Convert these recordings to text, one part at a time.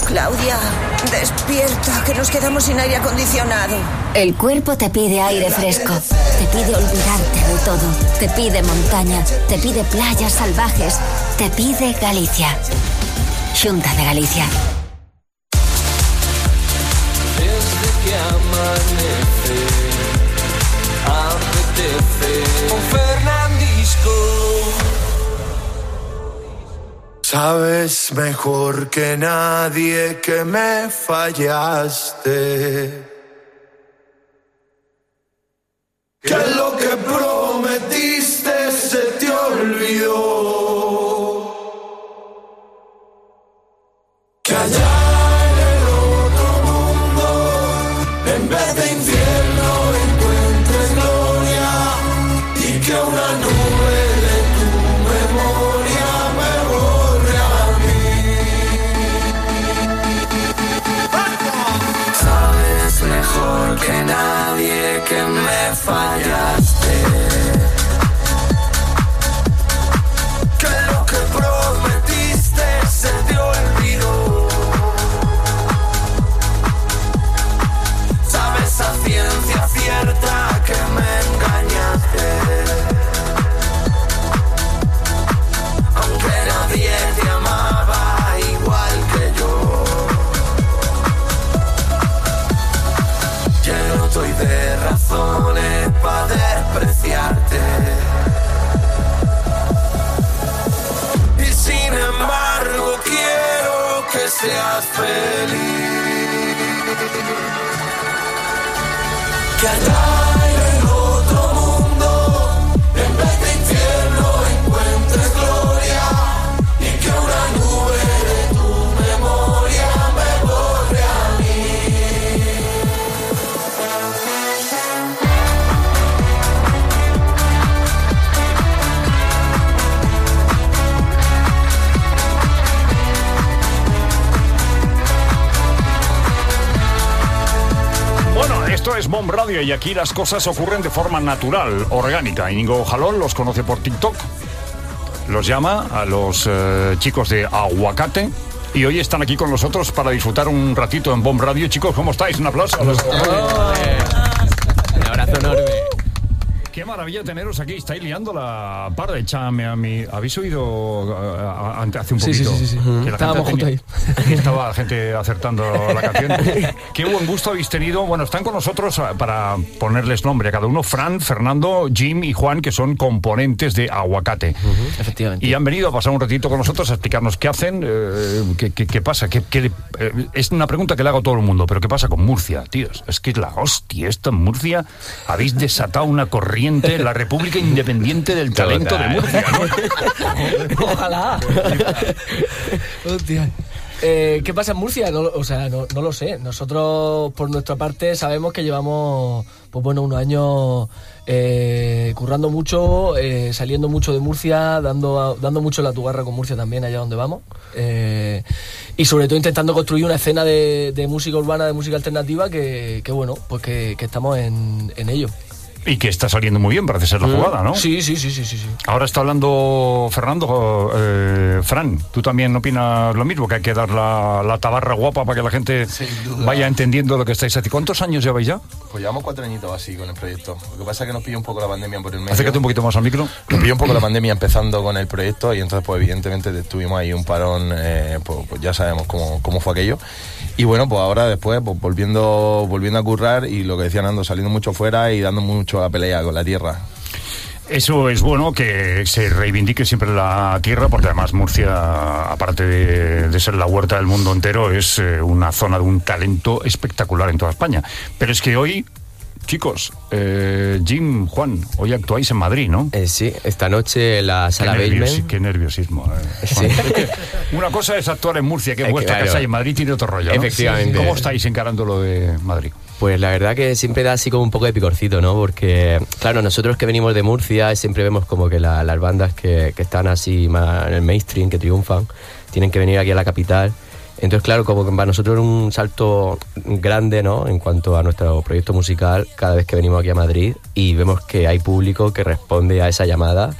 Claudia, despierta, que nos quedamos sin aire acondicionado. El cuerpo te pide aire fresco, te pide olvidarte de todo, te pide montaña, te pide playas salvajes, te pide Galicia. Xunta de Galicia. Desde que amanece, apetece un Fernandisco. Sabes mejor que nadie que me fallaste, que lo que prometiste se te olvidó, que allá en el otro mundo, en vez de infierno, encuentres gloria, y que una nube de tu memoria me borre a mí. Sabes mejor que nadie que me fallaste, que lo que prometiste se te olvidó. Sabes a ciencia cierta que me engañaste, aunque nadie te amaba igual que yo. Lleno estoy de razones para despreciarte, y sin embargo quiero que seas feliz, que allá en el otro mundo, en vez de infierno, encuentres gloria, y que una nube de tu memoria me borre a mí. Bueno, esto es Bomb Radio y aquí las cosas ocurren de forma natural, orgánica. Íñigo Jalón los conoce por TikTok, los llama a los chicos de Aguacate y hoy están aquí con nosotros para disfrutar un ratito en Bomb Radio. Chicos, ¿cómo estáis? Un aplauso. Un abrazo enorme. Qué maravilla teneros aquí. Estáis liando la parda de Chame a mí. ¿Habéis oído hace un poquito? Sí. Que Estábamos juntos ahí. Aquí estaba la gente acertando la canción. Qué buen gusto habéis tenido. Bueno, están con nosotros para ponerles nombre a cada uno. Fran, Fernando, Jim y Juan, que son componentes de Aguacate. Efectivamente. Y han venido a pasar un ratito con nosotros a explicarnos qué hacen, qué pasa. Es una pregunta que le hago a todo el mundo, pero ¿qué pasa con Murcia, tíos? Es que es la hostia esto en Murcia. Habéis desatado una corriente, la República Independiente del Talento de Murcia, ¿no? Ojalá. Hostia. ¿Qué pasa en Murcia? No lo sé. Nosotros, por nuestra parte, sabemos que llevamos unos años currando mucho, saliendo mucho de Murcia, dando mucho la tugarra con Murcia también, allá donde vamos. Y sobre todo intentando construir una escena de música urbana, de música alternativa, que estamos en ello. Y que está saliendo muy bien, parece ser la jugada, ¿no? Sí. Ahora está hablando Fernando. Fran, ¿tú también opinas lo mismo? Que hay que dar la tabarra guapa para que la gente vaya entendiendo lo que estáis haciendo. ¿Cuántos años lleváis ya? Pues llevamos 4 añitos así con el proyecto. Lo que pasa es que nos pilló un poco la pandemia por el medio. Acércate un poquito más al micro. Nos pilló un poco la pandemia empezando con el proyecto y entonces pues evidentemente tuvimos ahí un parón, pues ya sabemos cómo fue aquello. Y bueno, pues ahora después pues volviendo a currar y lo que decía Nando, saliendo mucho fuera y dando mucho la pelea con la tierra. Eso es bueno, que se reivindique siempre la tierra, porque además Murcia, aparte de ser la huerta del mundo entero, es una zona de un talento espectacular en toda España. Pero es que hoy, chicos, Jim, Juan, hoy actuáis en Madrid, ¿no? Sí, esta noche en la Sala Basement. Qué nerviosismo. Sí. Una cosa es actuar en Murcia, que es vuestra casa, y en Madrid tiene otro rollo, ¿no? Efectivamente. ¿Cómo estáis encarando lo de Madrid? Pues la verdad que siempre da así como un poco de picorcito, ¿no? Porque, claro, nosotros que venimos de Murcia siempre vemos como que las bandas que están así más en el mainstream, que triunfan, tienen que venir aquí a la capital. Entonces, claro, como que para nosotros es un salto grande, ¿no? En cuanto a nuestro proyecto musical, cada vez que venimos aquí a Madrid y vemos que hay público que responde a esa llamada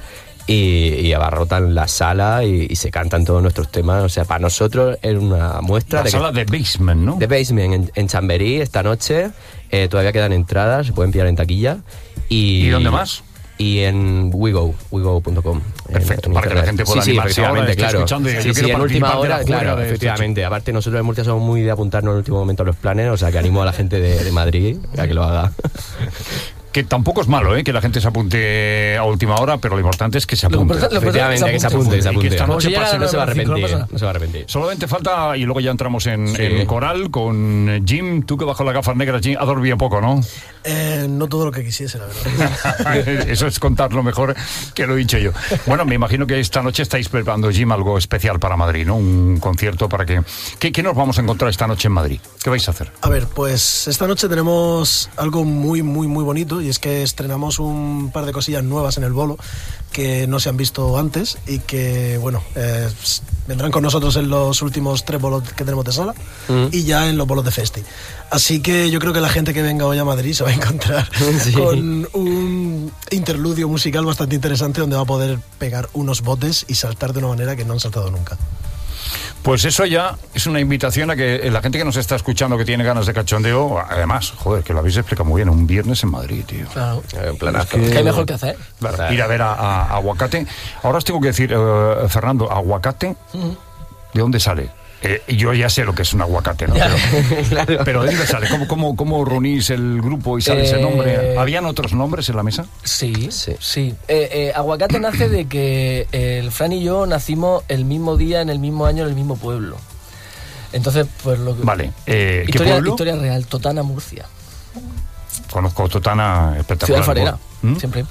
y abarrotan la sala y se cantan todos nuestros temas. O sea, para nosotros es una muestra la de sala de Basement, ¿no? De Basement, en Chamberí, esta noche. Todavía quedan entradas, se pueden pillar en taquilla. ¿Y dónde más? Y en wego.com. Perfecto, para que la gente pueda animarse ahora, claro. Escuchando y yo sí, quiero en última hora, de claro, efectivamente. Aparte, nosotros en Murcia somos muy de apuntarnos en el último momento a los planes, o sea, que animo a la gente de Madrid a que lo haga. Que tampoco es malo, que la gente se apunte a última hora, pero lo importante es que se apunte. Efectivamente, que se apunte. Y que esta noche pase, no se va a arrepentir. Solamente falta, y luego ya entramos en coral con Jim. Tú que bajo las gafas negras, Jim, has dormido poco, ¿no? No todo lo que quisiese, la verdad. Eso es contarlo mejor que lo he dicho yo. Bueno, me imagino que esta noche estáis preparando, Jim, algo especial para Madrid, ¿no? Un concierto para que... ¿Qué nos vamos a encontrar esta noche en Madrid? ¿Qué vais a hacer? A ver, pues esta noche tenemos algo muy, muy, muy bonito, y es que estrenamos un par de cosillas nuevas en el bolo que no se han visto antes y que, bueno, vendrán con nosotros en los últimos 3 bolos que tenemos de sala y ya en los bolos de Festi. Así que yo creo que la gente que venga hoy a Madrid se va a encontrar con un interludio musical bastante interesante donde va a poder pegar unos botes y saltar de una manera que no han saltado nunca. Pues eso ya es una invitación a que la gente que nos está escuchando, que tiene ganas de cachondeo, además, joder, que lo habéis explicado muy bien, un viernes en Madrid, tío. Claro. En planazo. ¿Qué hay mejor que hacer? Claro, ir a ver a Aguacate. Ahora os tengo que decir, Fernando, Aguacate, ¿de dónde sale? Yo ya sé lo que es un aguacate, ¿no? Pero ¿de dónde sale? ¿Cómo reunís el grupo y sale ese nombre? ¿Habían otros nombres en la mesa? Sí. Aguacate nace de que el Fran y yo nacimos el mismo día, en el mismo año, en el mismo pueblo. Entonces, pues lo que... Vale. ¿Qué pueblo? Historia real, Totana, Murcia. Conozco Totana, espectacular. Ciudad alfarera, siempre.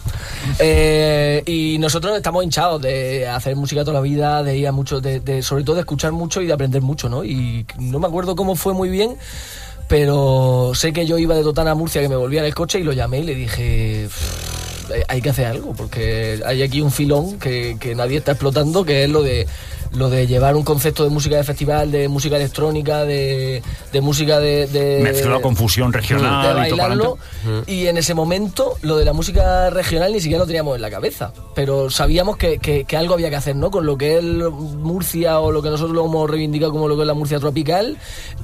Y nosotros estamos hinchados de hacer música toda la vida, de ir a mucho, sobre todo de escuchar mucho y de aprender mucho, ¿no? Y no me acuerdo cómo fue muy bien, pero sé que yo iba de Totana a Murcia, que me volvía en el coche, y lo llamé y le dije... hay que hacer algo, porque hay aquí un filón que nadie está explotando, que es lo de llevar un concepto de música de festival, de música electrónica, de música de mezclado con fusión regional, de bailarlo, y en ese momento lo de la música regional ni siquiera lo teníamos en la cabeza, pero sabíamos que algo había que hacer, ¿no? Con lo que es Murcia, o lo que nosotros lo hemos reivindicado como lo que es la Murcia tropical,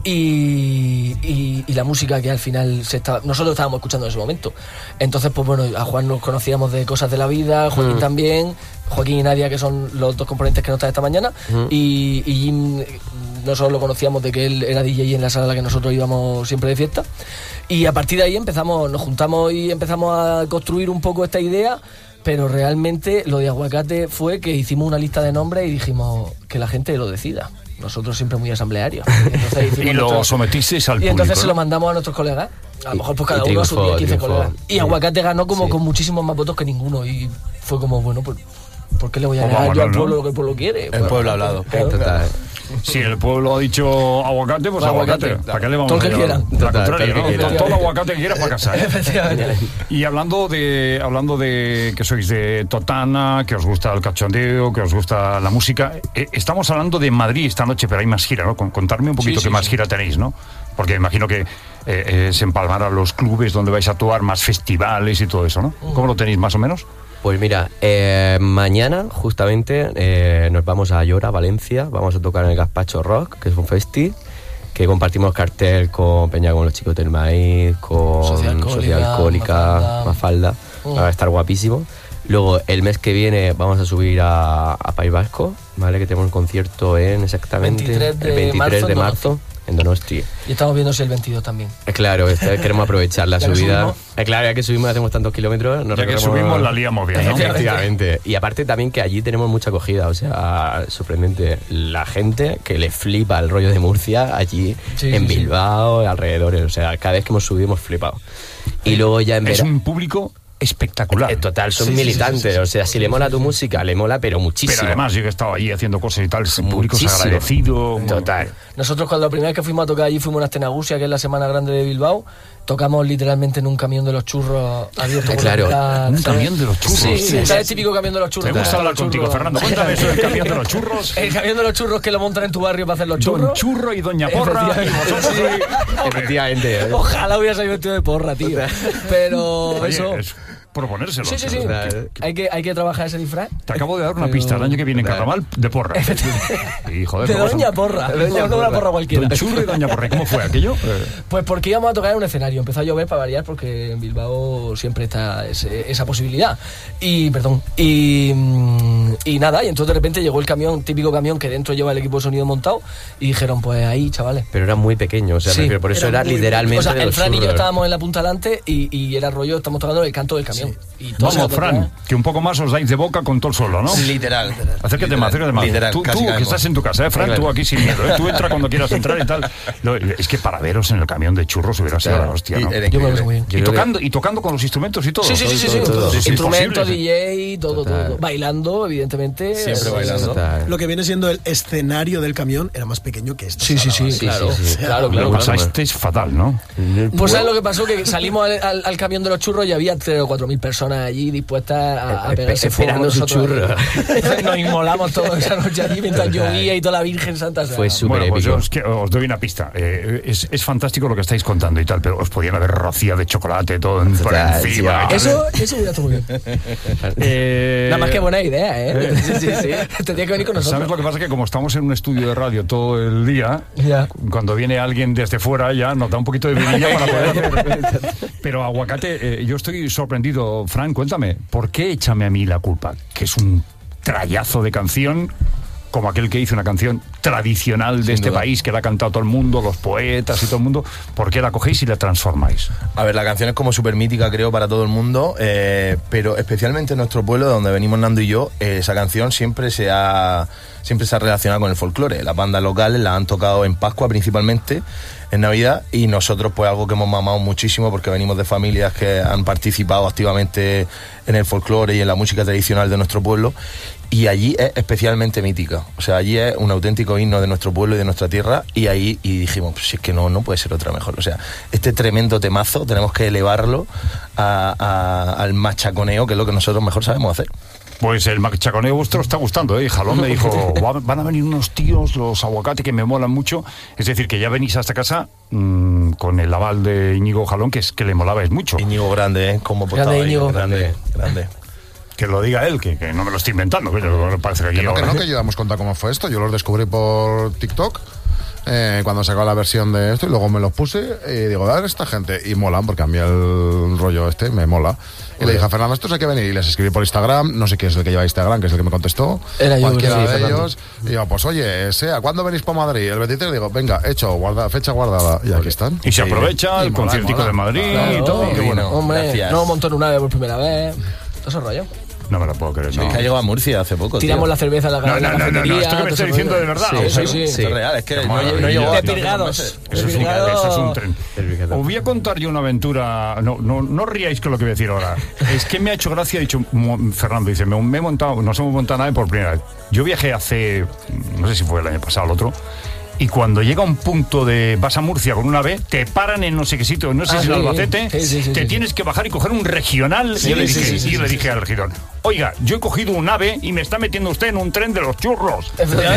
y la música que al final nosotros estábamos escuchando en ese momento. Entonces, pues bueno, a Juan nos conocíamos de cosas de la vida, Joaquín también, Joaquín y Nadia, que son los 2 componentes que no están esta mañana, y Jim, nosotros lo conocíamos de que él era DJ en la sala a la que nosotros íbamos siempre de fiesta, y a partir de ahí nos juntamos y empezamos a construir un poco esta idea. Pero realmente lo de Aguacate fue que hicimos una lista de nombres y dijimos que la gente lo decida. Nosotros siempre muy asamblearios. Y lo sometisteis al público. Y entonces se lo mandamos a nuestros colegas. A lo mejor pues cada uno a sus 10, 15 colegas. Y Aguacate ganó con muchísimos más votos que ninguno. Y fue como, bueno, pues ¿por qué le voy a negar yo al pueblo lo que el pueblo quiere? El pueblo ha hablado. Claro. Si el pueblo ha dicho aguacate, pues aguacate. ¿Para qué le vamos todo a llevar? Todo el aguacate que quieras para casa. Efectivamente. Y hablando de que sois de Totana, que os gusta el cachondeo, que os gusta la música, estamos hablando de Madrid esta noche, pero hay más gira, ¿no? Contarme un poquito qué más gira tenéis, ¿no? Porque imagino que se empalmarán los clubes donde vais a actuar, más festivales y todo eso, ¿no? ¿Cómo lo tenéis más o menos? Pues mira, mañana justamente nos vamos a Llora, Valencia. Vamos a tocar en el Gazpacho Rock, que es un festi que compartimos cartel con Peña, con los Chicos del Maíz, con Sociedad Alcohólica, Mafalda. Va a estar guapísimo. Luego el mes que viene vamos a subir a País Vasco, ¿vale? Que tenemos un concierto el 23 de marzo en Donosti. Y estamos viendo si el 22 también. Claro, queremos aprovechar la subida. Claro, ya que subimos, hacemos tantos kilómetros. Ya que subimos, la liamos bien, ¿no? Efectivamente. Y aparte también que allí tenemos mucha acogida, o sea, sorprendente. La gente que le flipa el rollo de Murcia allí, en Bilbao, alrededores. O sea, cada vez que hemos subido hemos flipado. Y luego ya en Es un público espectacular. Total, son militantes. O sea, si le mola tu música, le mola, pero muchísimo. Pero además, yo que he estado allí haciendo cosas y tal, el público es agradecido. Total. Nosotros cuando la primera vez que fuimos a tocar allí fuimos a Astenagusia, que es la Semana Grande de Bilbao. Tocamos literalmente en un camión de los churros abierto. Claro, un camión de los churros. Sí, ¿sabes? Típico camión de los churros. Me gusta hablar contigo, Fernando. Cuéntame eso del camión de los churros. El camión de los churros que lo montan en tu barrio para hacer los churros. Don Churro y Doña Porra. Efectivamente. Ojalá hubiera salido vestido de porra, tío. Pero Oye, eso... proponérselo. Sí. Hay que trabajar ese disfraz. Te acabo de dar una pista. El año que viene en Carnaval, de porra. Y, joder, de Doña Porra. No una porra cualquiera. Don Churro y Doña Porra. ¿Cómo fue aquello? Pues porque íbamos a tocar en un escenario. Empezó a llover para variar porque en Bilbao siempre está esa posibilidad. Y nada, y entonces de repente llegó el camión, típico camión que dentro lleva el equipo de sonido montado, y dijeron, pues ahí, chavales. Pero era muy pequeño, o sea, Sí, por eso era literalmente. O sea, de el los Fran y yo churros. estábamos en la punta delante y era rollo, estamos tocando el canto del camión. Y todos Vamos, se Fran, que un poco más os dais de boca con todo el suelo, ¿no? Literal. Acércate más. Literal, Tú casi que caemos. estás en tu casa, Fran, tú aquí sin miedo. Tú entra cuando quieras entrar y tal. Es que para veros en el camión de churros hubiera sido la hostia, ¿no? Yo me lo sé muy bien. Y tocando con los instrumentos y todo. Sí. todo. Es Instrumento, imposible. DJ, todo. Bailando, evidentemente. Siempre bailando. Lo que viene siendo el escenario del camión era más pequeño que esto. Sí, claro. Claro. Lo pasasteis fatal, ¿no? Pues ¿sabes lo que pasó? Que salimos al camión de los churros y había 3.000 o 4.000 personas allí dispuestas a pegarse fuego con esperando su nosotros. churro. Nos inmolamos todos esa noche allí mientras llovía y toda la Virgen Santa. Fue súper Bueno, pues épico. os doy una pista. Es fantástico lo que estáis contando y tal, pero os podían haber rociado de chocolate todo por Total, encima. sí, Eso hubiera estado muy bien. Nada más que buena idea, ¿eh? Sí. Tendría que venir con nosotros. ¿Sabes lo que pasa? Que como estamos en un estudio de radio todo el día, Ya. cuando viene alguien desde fuera ya nos da un poquito de vidilla para poder hacer. Pero Aguacate, yo estoy sorprendido. Fran, cuéntame, ¿por qué Échame a mí la culpa? Que es un trayazo de canción, como aquel que hizo una canción tradicional de este país, que la ha cantado todo el mundo, los poetas y todo el mundo. ¿Por qué la cogéis y la transformáis? A ver, la canción es como súper mítica, creo, para todo el mundo, pero especialmente en nuestro pueblo, de donde venimos Nando y yo, esa canción siempre se ha relacionado con el folclore. Las bandas locales la han tocado en Pascua principalmente, en Navidad, y nosotros pues algo que hemos mamado muchísimo porque venimos de familias que han participado activamente en el folclore y en la música tradicional de nuestro pueblo, y allí es especialmente mítica. O sea, allí es un auténtico himno de nuestro pueblo y de nuestra tierra, y dijimos, pues es que no puede ser otra mejor. O sea, este tremendo temazo tenemos que elevarlo al machaconeo, que es lo que nosotros mejor sabemos hacer. Pues el machaconeo vuestro está gustando, ¿eh? Jalón me dijo, van a venir unos tíos, los Aguacate, que me molan mucho. Es decir, que ya venís a esta casa con el aval de Íñigo Jalón, que es que le molabais mucho. Íñigo grande, ¿eh? Como Grande Íñigo. Grande. Que lo diga él, que no me lo estoy inventando. Pero parece que aquí Que yo ya hemos contado cómo fue esto. Yo los descubrí por TikTok. Cuando sacó la versión de esto, y luego me los puse y digo, a ver, esta gente, y molan, porque a mí el rollo este me mola. Y le dije a Fernando, estos hay que venir, y les escribí por Instagram, no sé quién es el que lleva Instagram, que es el que me contestó, Era yo, cualquiera sí, de Fernando. ellos, y digo, pues oye, ¿cuándo venís para Madrid? El 23, digo, venga, hecho, fecha guardada, y aquí están. Y se aprovecha el conciertico de Madrid y todo. Qué bueno. Hombre, Gracias. no montó en una vez por primera vez. Todo ese rollo. No me lo puedo creer. Es que ha llegado a Murcia hace poco, Tiramos tío. la cerveza a la No, cafetería. esto que me todo estoy ese diciendo rollo. de verdad. Sí, O sea, sí. Esto es real, es que Qué no maravilla. llegó a De hace unos pirgados. meses. Eso es un tren. Os voy a contar yo una aventura. No ríais con lo que voy a decir ahora. Es que me ha hecho gracia, ha dicho Fernando, dice, nos hemos montado nave por primera vez. Yo viajé hace, no sé si fue el año pasado o el otro, y cuando llega un punto de vas a Murcia con una AVE, te paran en no sé qué sitio, no sé si en Albacete, te tienes que bajar y coger un regional. Y yo le dije al regidor, oiga, yo he cogido un AVE y me está metiendo usted en un tren de los churros.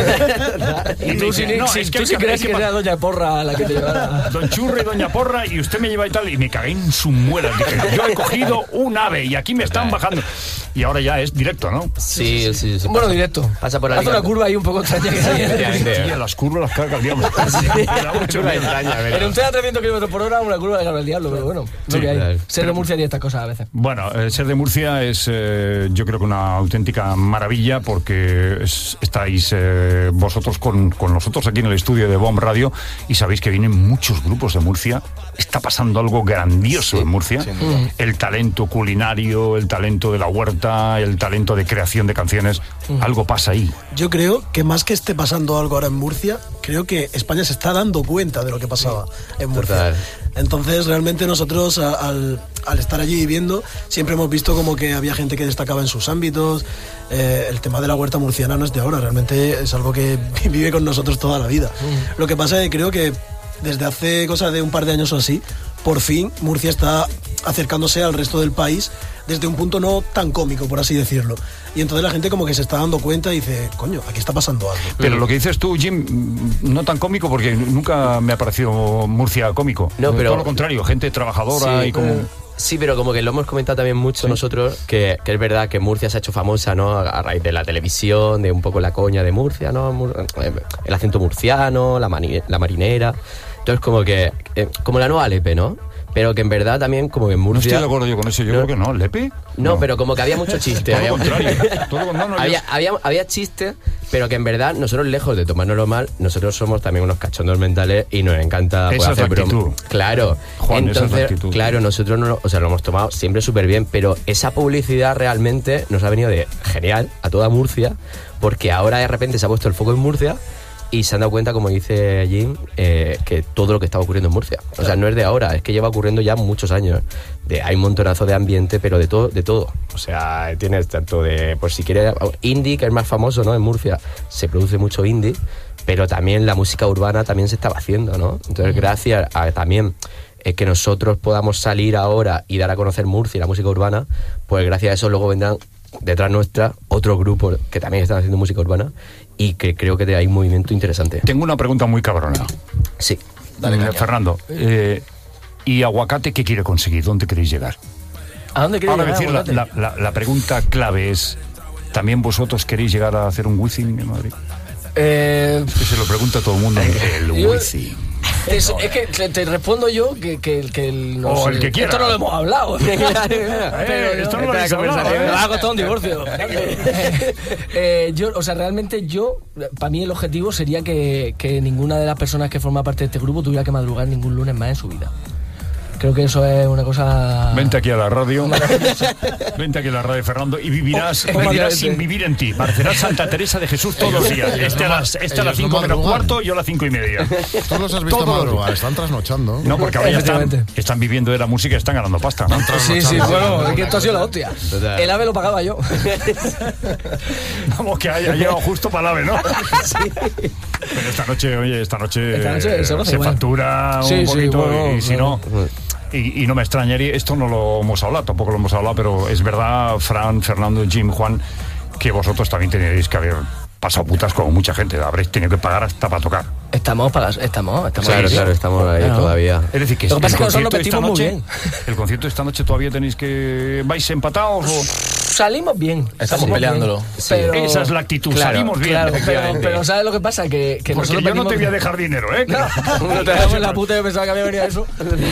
Y tú sí crees que era Doña Porra la que te llevara. Don Churro y Doña Porra, y usted me lleva y tal, y me cagué en su muela. Dije, yo he cogido un AVE y aquí me están bajando. Y ahora ya es directo, ¿no? Sí. Bueno, directo. Pasa por la Hace liga. una curva ahí un poco extraña. Tía, las curvas las carga el diablo. En un tren a 300 km por hora, una curva de carga el diablo, pero bueno, lo que hay. Ser de Murcia tiene estas cosas a veces. Bueno, ser de Murcia es, yo creo que una auténtica maravilla, porque estáis vosotros con nosotros aquí en el estudio de BOM Radio, y sabéis que vienen muchos grupos de Murcia. Está pasando algo grandioso en Murcia. El talento culinario, el talento de la huerta, el talento de creación de canciones, algo pasa ahí. Yo creo que más que esté pasando algo ahora en Murcia, creo que España se está dando cuenta de lo que pasaba en Murcia. Total. Entonces realmente nosotros al estar allí viviendo siempre hemos visto como que había gente que destacaba en sus ámbitos. El tema de la huerta murciana no es de ahora, realmente es algo que vive con nosotros toda la vida. Lo que pasa es que creo que desde hace cosa de un par de años o así, por fin Murcia está acercándose al resto del país desde un punto no tan cómico, por así decirlo. Y entonces la gente como que se está dando cuenta y dice, coño, aquí está pasando algo. Pero lo que dices tú, Jim, no tan cómico, porque nunca me ha parecido Murcia cómico. No, pero todo lo contrario, gente trabajadora y como... Sí, pero como que lo hemos comentado también mucho nosotros, que es verdad que Murcia se ha hecho famosa, ¿no? A raíz de la televisión, de un poco la coña de Murcia, ¿no? El acento murciano, la marinera. Entonces como que, como la nueva Lepe, ¿no? Pero que en verdad también como que en Murcia... No estoy de acuerdo yo con eso, yo creo que no. ¿Lepe? No, pero como que había mucho chiste. Todo lo contrario. Había chistes, pero que en verdad nosotros, lejos de tomárnoslo mal, nosotros somos también unos cachondos mentales y nos encanta pues, esa hacer actitud. Claro. Juan, entonces, esa es la actitud. claro, nosotros lo hemos tomado siempre súper bien, pero esa publicidad realmente nos ha venido de genial a toda Murcia, porque ahora de repente se ha puesto el foco en Murcia y se han dado cuenta, como dice Jim, que todo lo que estaba ocurriendo en Murcia. O sea, no es de ahora, es que lleva ocurriendo ya muchos años. Hay un montonazo de ambiente, pero de todo. O sea, tienes tanto de, pues si quieres, indie, que es más famoso, ¿no? En Murcia se produce mucho indie, pero también la música urbana también se estaba haciendo, ¿no? Entonces, gracias a también que nosotros podamos salir ahora y dar a conocer Murcia y la música urbana, pues gracias a eso luego vendrán detrás nuestra otros grupos que también están haciendo música urbana y que creo que hay un movimiento interesante. Tengo una pregunta muy cabrona. Sí. Dale, Fernando. ¿Y Aguacate qué quiere conseguir? ¿Dónde queréis llegar? ¿A dónde queréis llegar, decir, la pregunta clave es, ¿también vosotros queréis llegar a hacer un Wizzing en Madrid? Que se lo pregunta todo el mundo. El Wizzing. Es que te respondo yo que no el que quiera. Esto no lo hemos hablado. Pero esto no lo habéis hablado. Me va a costar un divorcio. Realmente para mí el objetivo sería que ninguna de las personas que forma parte de este grupo tuviera que madrugar ningún lunes más en su vida. Creo que eso es una cosa... Vente aquí a la radio. Vente aquí a la radio, Fernando, y vivirás sin vivir en ti. Parecerás Santa Teresa de Jesús todos los días. Este a las 5 menos cuarto, yo a las 5:30. Tú los has visto madrugar, están trasnochando. No, porque ahora ya están viviendo de la música y están ganando pasta. Sí, bueno, es que esto ha sido la hostia. El AVE lo pagaba yo. Vamos, que haya llegado justo para el AVE, ¿no? Sí. Pero esta noche se factura un poquito y si no... Y no me extrañaría, esto no lo hemos hablado, tampoco lo hemos hablado, pero es verdad, Fran, Fernando, Jim, Juan, que vosotros también tenéis que haber pasado putas como mucha gente, habréis tenido que pagar hasta para tocar. Estamos claro, estamos ahí todavía. Es decir, que lo que pasa es que nosotros nos metimos muy bien. El concierto de esta noche todavía tenéis que... ¿Vais empatados o...? Salimos bien. Estamos peleándolo. Pero... Esa es la actitud, salimos bien. Claro, pero ¿sabes lo que pasa? Que porque nosotros yo no te voy a dejar dinero, ¿eh? No te damos la puta, yo pensaba que había venido eso.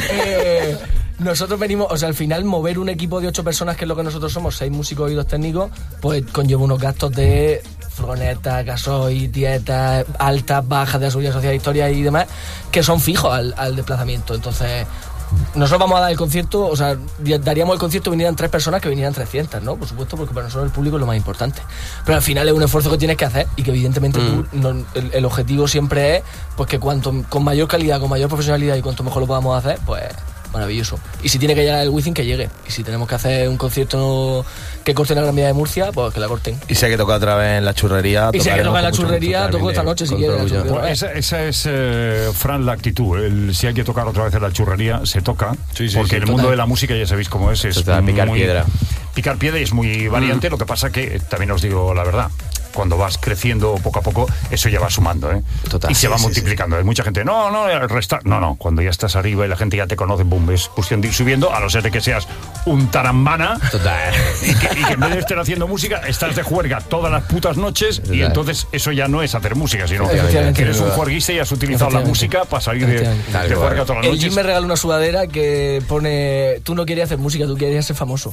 Nosotros venimos, o sea, al final mover un equipo de 8 personas, que es lo que nosotros somos, 6 músicos y 2 técnicos, pues conlleva unos gastos de furgonetas, gasoil, dietas, altas, bajas de la seguridad social, historia y demás, que son fijos al desplazamiento. Entonces, nosotros vamos a dar el concierto, o sea, daríamos el concierto, vinieran 3 personas, que vinieran 300, ¿no? Por supuesto, porque para nosotros el público es lo más importante. Pero al final es un esfuerzo que tienes que hacer y que evidentemente el objetivo siempre es pues que con mayor calidad, con mayor profesionalidad y cuanto mejor lo podamos hacer, pues... maravilloso. Y si tiene que llegar el Wizzing, que llegue. Y si tenemos que hacer un concierto que corte la Gran Vía de Murcia, pues que la corten. Y si hay que tocar otra vez en la churrería, y si hay que tocar en la churrería, toco esta noche si quieres. Esa es, Fran, la actitud. Si hay que tocar otra vez en la churrería, se toca. Porque el mundo de la música, ya sabéis cómo es. Picar piedra. Picar piedra es muy variante. Lo que pasa que, también os digo la verdad, cuando vas creciendo poco a poco, eso ya va sumando, ¿eh? Total, y se va multiplicando. Hay mucha gente, restar. No, cuando ya estás arriba y la gente ya te conoce, boom, es cuestión de ir subiendo, a no ser de que seas un tarambana. Total. Y que en vez de estar haciendo música, estás de juerga todas las putas noches. Total. Y entonces eso ya no es hacer música, sino que eres un juerguista y has utilizado la música para salir de juerga todas las noches. El Jim me regaló una sudadera que pone: tú no querías hacer música, tú querías ser famoso.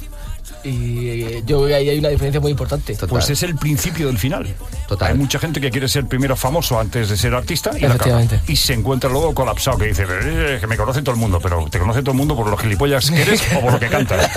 Y yo creo que ahí hay una diferencia muy importante. Total. Pues es el principio del final. Total. Hay mucha gente que quiere ser primero famoso antes de ser artista y se encuentra ludo colapsado, que dice: que me conoce todo el mundo. Pero te conoce todo el mundo por los gilipollas que eres o por lo que cantas.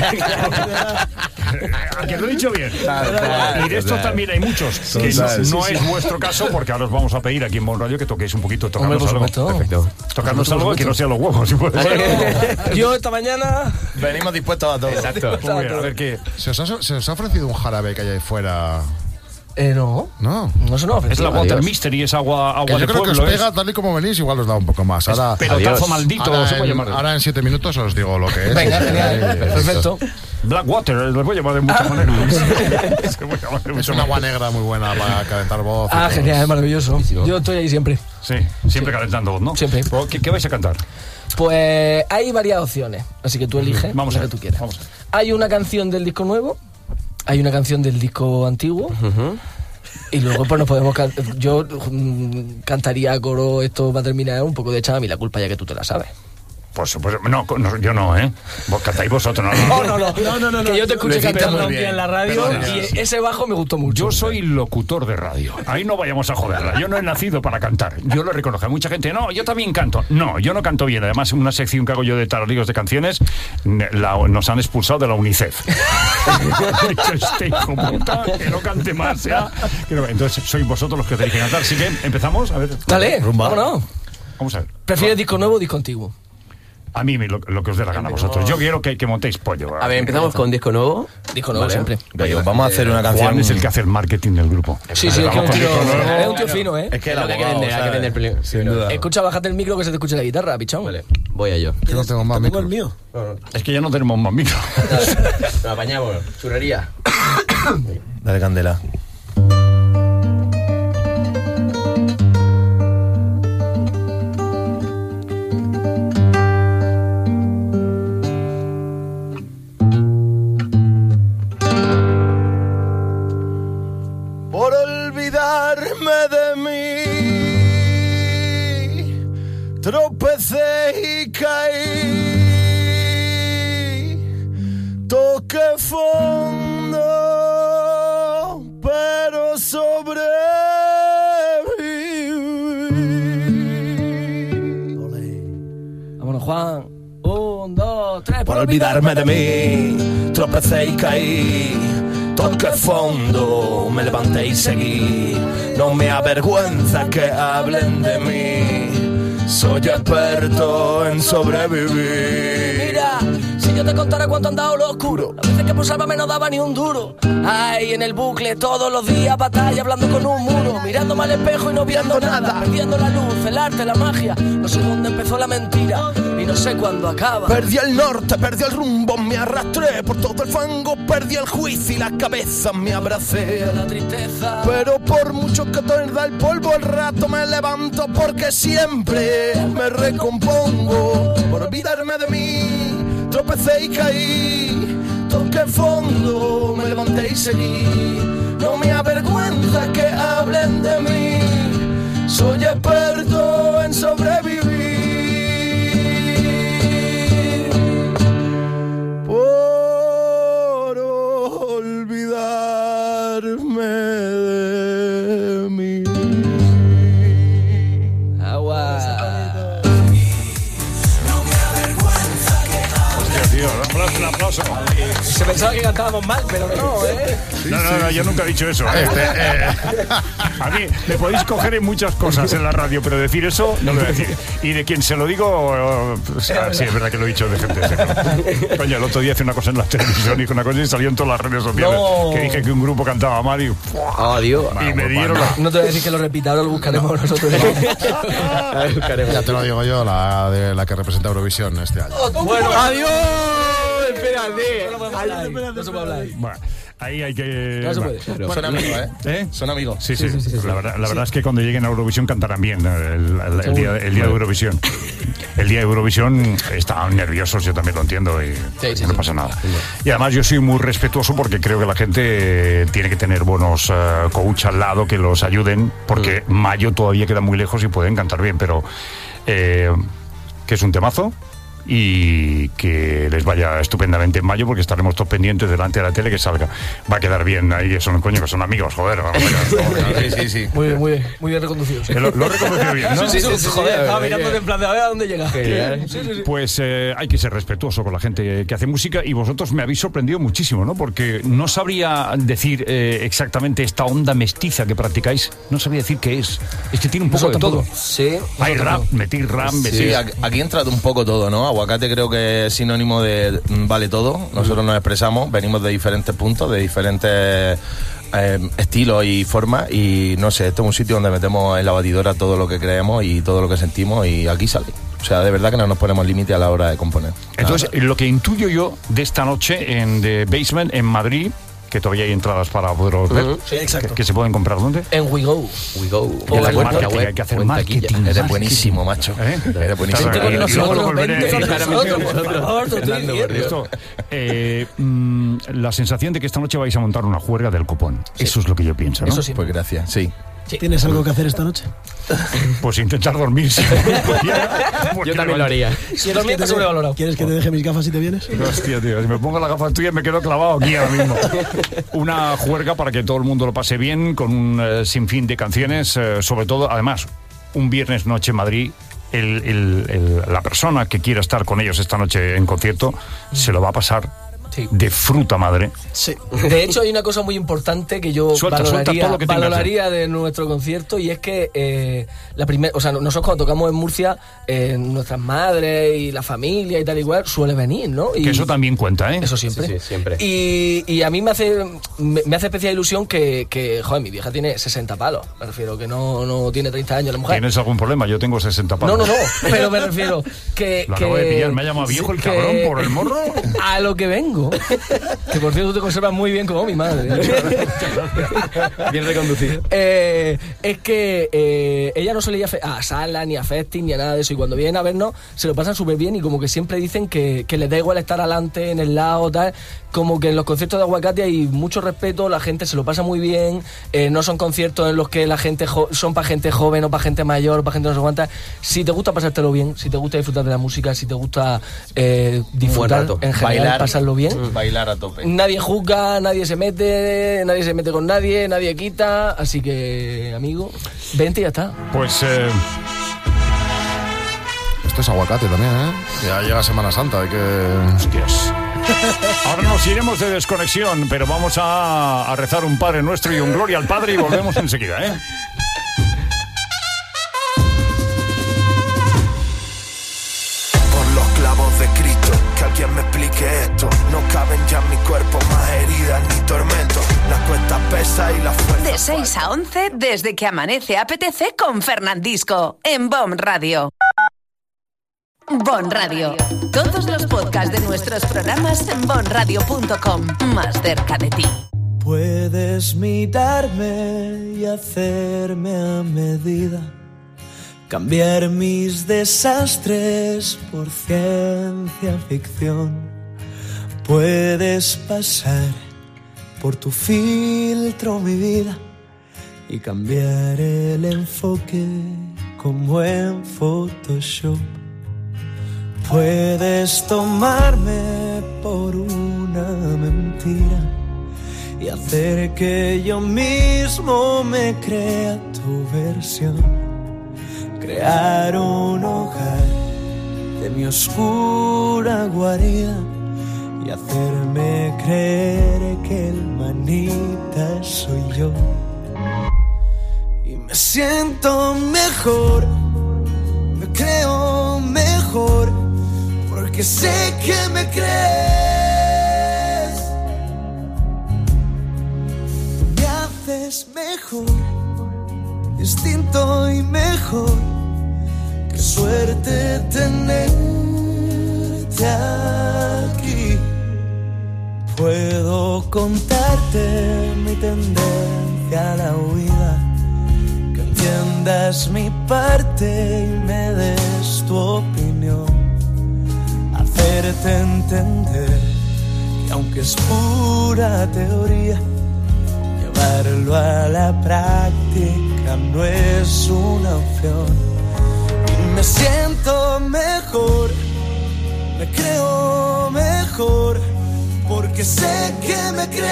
¿A que lo he dicho bien? Y de estos también hay muchos. Que no es vuestro caso, porque ahora os vamos a pedir aquí en Bon Radio que toquéis un poquito, tocarnos algo. Perfecto. Tocarnos algo que no sea los huevos. Si yo esta mañana venimos dispuestos a todo. Exacto. A ver qué. ¿Se os ha ofrecido un jarabe que hay ahí fuera? No se nos ofrece. Es la Water Mystery, es agua que de yo creo pueblo. Que os pega tal y como venís, igual os da un poco más. Ahora, pelotazo maldito, ahora se puede llamar. Ahora en 7 minutos os digo lo que es. Venga, genial. Perfecto. Blackwater, les voy a llamar de muchas maneras. Es una agua negra muy buena para calentar voz. Genial, es maravilloso. Yo estoy ahí siempre. Sí, siempre calentando voz, ¿no? Siempre. ¿Qué vais a cantar? Pues hay varias opciones, así que tú eliges Vamos la a que ver, tú quieras. vamos a ver. Hay una canción del disco nuevo, hay una canción del disco antiguo, y luego pues nos podemos yo cantaría a coro, esto va a terminar un poco de Échame a mí la culpa, ya que tú te la sabes. Por supuesto, no, yo no, ¿eh? Vos cantáis vosotros, No, que yo te escuché cantando un día en la radio y ese bajo me gustó mucho. Yo soy locutor de radio. Ahí no vayamos a joderla. Yo no he nacido para cantar. Yo lo reconozco. Hay mucha gente, no, yo también canto. No, yo no canto bien. Además, en una sección que hago yo de tarareos de canciones, nos han expulsado de la UNICEF. Este hijo puta, que no cante más, ¿ya? Entonces, sois vosotros los que tenéis que cantar. Así que empezamos. A ver. Dale, vámonos. Vamos a ver. ¿Prefieres disco nuevo o disco antiguo? A mí lo que os dé la gana a vosotros. Yo quiero que montéis pollo. A ver, empezamos con disco nuevo. Disco nuevo, vale. Siempre. Vamos a hacer una canción. Juan es el que hace el marketing del grupo. Sí, es que es un tío fino, ¿eh? Es que hay que vender sin duda. Escucha, bájate el micro que se te escuche la guitarra, pichón. Vale, voy a yo. Que no tengo más micro. el mío. Es que ya no tenemos más micro. Nos apañamos. Churrería. Dale candela. Tropecé y caí, toqué fondo, pero sobreviví. Vámonos, Juan. 1, 2, 3. Por olvidarme de mí, tropecé y caí, toqué fondo, me levanté y seguí. No me avergüenza que hablen de mí, soy experto en sobrevivir. Mira, si yo te contara cuánto han dado lo oscuro, las veces que por salvarme no daba ni un duro. Ay, en el bucle todos los días batalla, hablando con un muro, mirándome al espejo y no viendo nada, perdiendo la luz, el arte, la magia. No sé dónde empezó la mentira y no sé cuándo acaba. Perdí el norte, perdí el rumbo, me arrastré por todo el fango, perdí el juicio y la cabeza me abracé. La tristeza. Pero por mucho que torda el polvo, el rato me levanto porque siempre me recompongo. Por olvidarme de mí, tropecé y caí, toqué fondo, me levanté y seguí. No me avergüenza que hablen de mí, soy experto en sobrevivir. Por olvidarme de mí. Agua. Hostia, tío, un aplauso. Se pensaba que cantábamos mal, pero no, ¿eh? No, yo nunca he dicho eso. A mí me podéis coger en muchas cosas en la radio, pero decir eso no lo voy a decir. Y de quien se lo digo, sí, es verdad que lo he dicho de gente. Coño, el otro día hice una cosa en la televisión, dije una cosa y salió en todas las redes sociales. No. Que dije que un grupo cantaba mal y... Dios. Y me dieron... No te voy a decir que lo repita, ahora lo buscaremos nosotros. Ya te lo digo yo, la que representa Eurovisión este año. Bueno, ¡Adiós! Espérate. no se puede hablar. Bueno, ahí hay que... No se puede. Son amigos, ¿eh? Son amigos. Sí. La verdad es que cuando lleguen a Eurovisión cantarán bien el día de Eurovisión. El día de Eurovisión estaban nerviosos, yo también lo entiendo y no pasa nada. Y además yo soy muy respetuoso porque creo que la gente tiene que tener buenos coach al lado que los ayuden, porque mayo todavía queda muy lejos y pueden cantar bien, pero que es un temazo. Y que les vaya estupendamente en mayo, porque estaremos todos pendientes delante de la tele que salga. Va a quedar bien ahí, son coño, que son amigos, joder. Sí. Muy bien reconducido. Sí. Lo he reconocido bien, ¿no? Sí, joder, estaba mirando en plan de a ver a dónde llega. Sí. Pues hay que ser respetuoso con la gente que hace música, y vosotros me habéis sorprendido muchísimo, ¿no? Porque no sabría decir exactamente esta onda mestiza que practicáis, no sabría decir qué es. Es que tiene un poco de todo. Sí. Hay rap, metís rap, Sí, aquí entra un poco todo, ¿no? Aguacate creo que es sinónimo de vale todo. Nosotros nos expresamos, venimos de diferentes puntos, de diferentes estilos y formas, y no sé, esto es un sitio donde metemos en la batidora todo lo que creemos y todo lo que sentimos, y aquí sale. O sea, de verdad que no nos ponemos límite a la hora de componer. Entonces, lo que intuyo yo de esta noche en The Basement, en Madrid, que todavía hay entradas para poder ver. Sí, exacto. Que se pueden comprar ¿dónde? En We Go. En la página web. Hay que hacer marketing. Eres buenísimo, macho. Eres buenísimo. Vente con nosotros, volveré. vente con nosotros, por favor, te estoy diciendo. Esto, la sensación de que esta noche vais a montar una juerga del copón. Sí. Eso es lo que yo pienso, ¿no? Eso sí. Pues gracias, sí. Sí. ¿Tienes algo que hacer esta noche? Pues intentar dormir. Yo también lo haría. Si dormir está sobrevalorado. ¿Quieres que te deje mis gafas si te vienes? Hostia, tío, si me pongo las gafas tuyas me quedo clavado aquí ahora mismo. Una juerga para que todo el mundo lo pase bien, con un sinfín de canciones, sobre todo, además, un viernes noche en Madrid. La persona que quiera estar con ellos esta noche en concierto se lo va a pasar de fruta madre. Sí. De hecho, hay una cosa muy importante que yo valoraría de nuestro concierto, y es que nosotros cuando tocamos en Murcia, nuestras madres y la familia y tal igual suele venir, ¿no? Y que eso también cuenta, ¿eh? Eso siempre. Sí, siempre. Y a mí me hace especial ilusión que, joder, mi vieja tiene 60 palos. Me refiero que no tiene 30 años la mujer. ¿Tienes algún problema? Yo tengo 60 palos. No, pero me refiero que... Lo acabo de pillar, me ha llamado viejo el cabrón por el morro. A lo que vengo. Que por cierto te conservas muy bien como mi madre. Bien reconducido. Es que ella no suele ir a sala, ni a festing, ni a nada de eso. Y cuando vienen a vernos, se lo pasan súper bien. Y como que siempre dicen que les da igual estar adelante, en el lado, tal. Como que en los conciertos de Aguacate hay mucho respeto, la gente se lo pasa muy bien. No son conciertos en los que la gente son para gente joven o para gente mayor o para gente no se aguanta. Si te gusta pasártelo bien, si te gusta disfrutar de la música, si te gusta disfrutar en general, bailar, pasarlo bien. Bailar a tope. Nadie juzga, nadie se mete con nadie quita. Así que, amigo, vente y ya está. Pues... Esto es Aguacate también, ¿eh? Ya llega Semana Santa, hay que... Hostias. Ahora nos iremos de desconexión, pero vamos a rezar un Padre Nuestro y un Gloria al Padre y volvemos enseguida, ¿eh? Por los clavos de Cristo, que alguien me explique esto. No caben ya en mi cuerpo más heridas ni tormentos. Las cuestas pesan y las fuerzas... De 6 a 11, desde que amanece APTC con Fernandisco, en BOM Radio. BOM Radio. Todos los podcasts de nuestros programas en bomradio.com. Más cerca de ti. Puedes mirarme y hacerme a medida, cambiar mis desastres por ciencia ficción. Puedes pasar por tu filtro mi vida y cambiar el enfoque como en Photoshop. Puedes tomarme por una mentira y hacer que yo mismo me crea tu versión. Crear un hogar de mi oscura guarida y hacerme creer que el manita soy yo. Y me siento mejor, me creo mejor, porque sé que me crees. Tú me haces mejor, distinto y mejor. Qué suerte tenerte aquí. Puedo contarte mi tendencia a la huida, que entiendas mi parte y me des tu opinión. Hacerte entender que aunque es pura teoría, llevarlo a la práctica no es una opción. Y me siento mejor, me creo mejor, porque sé que me crees.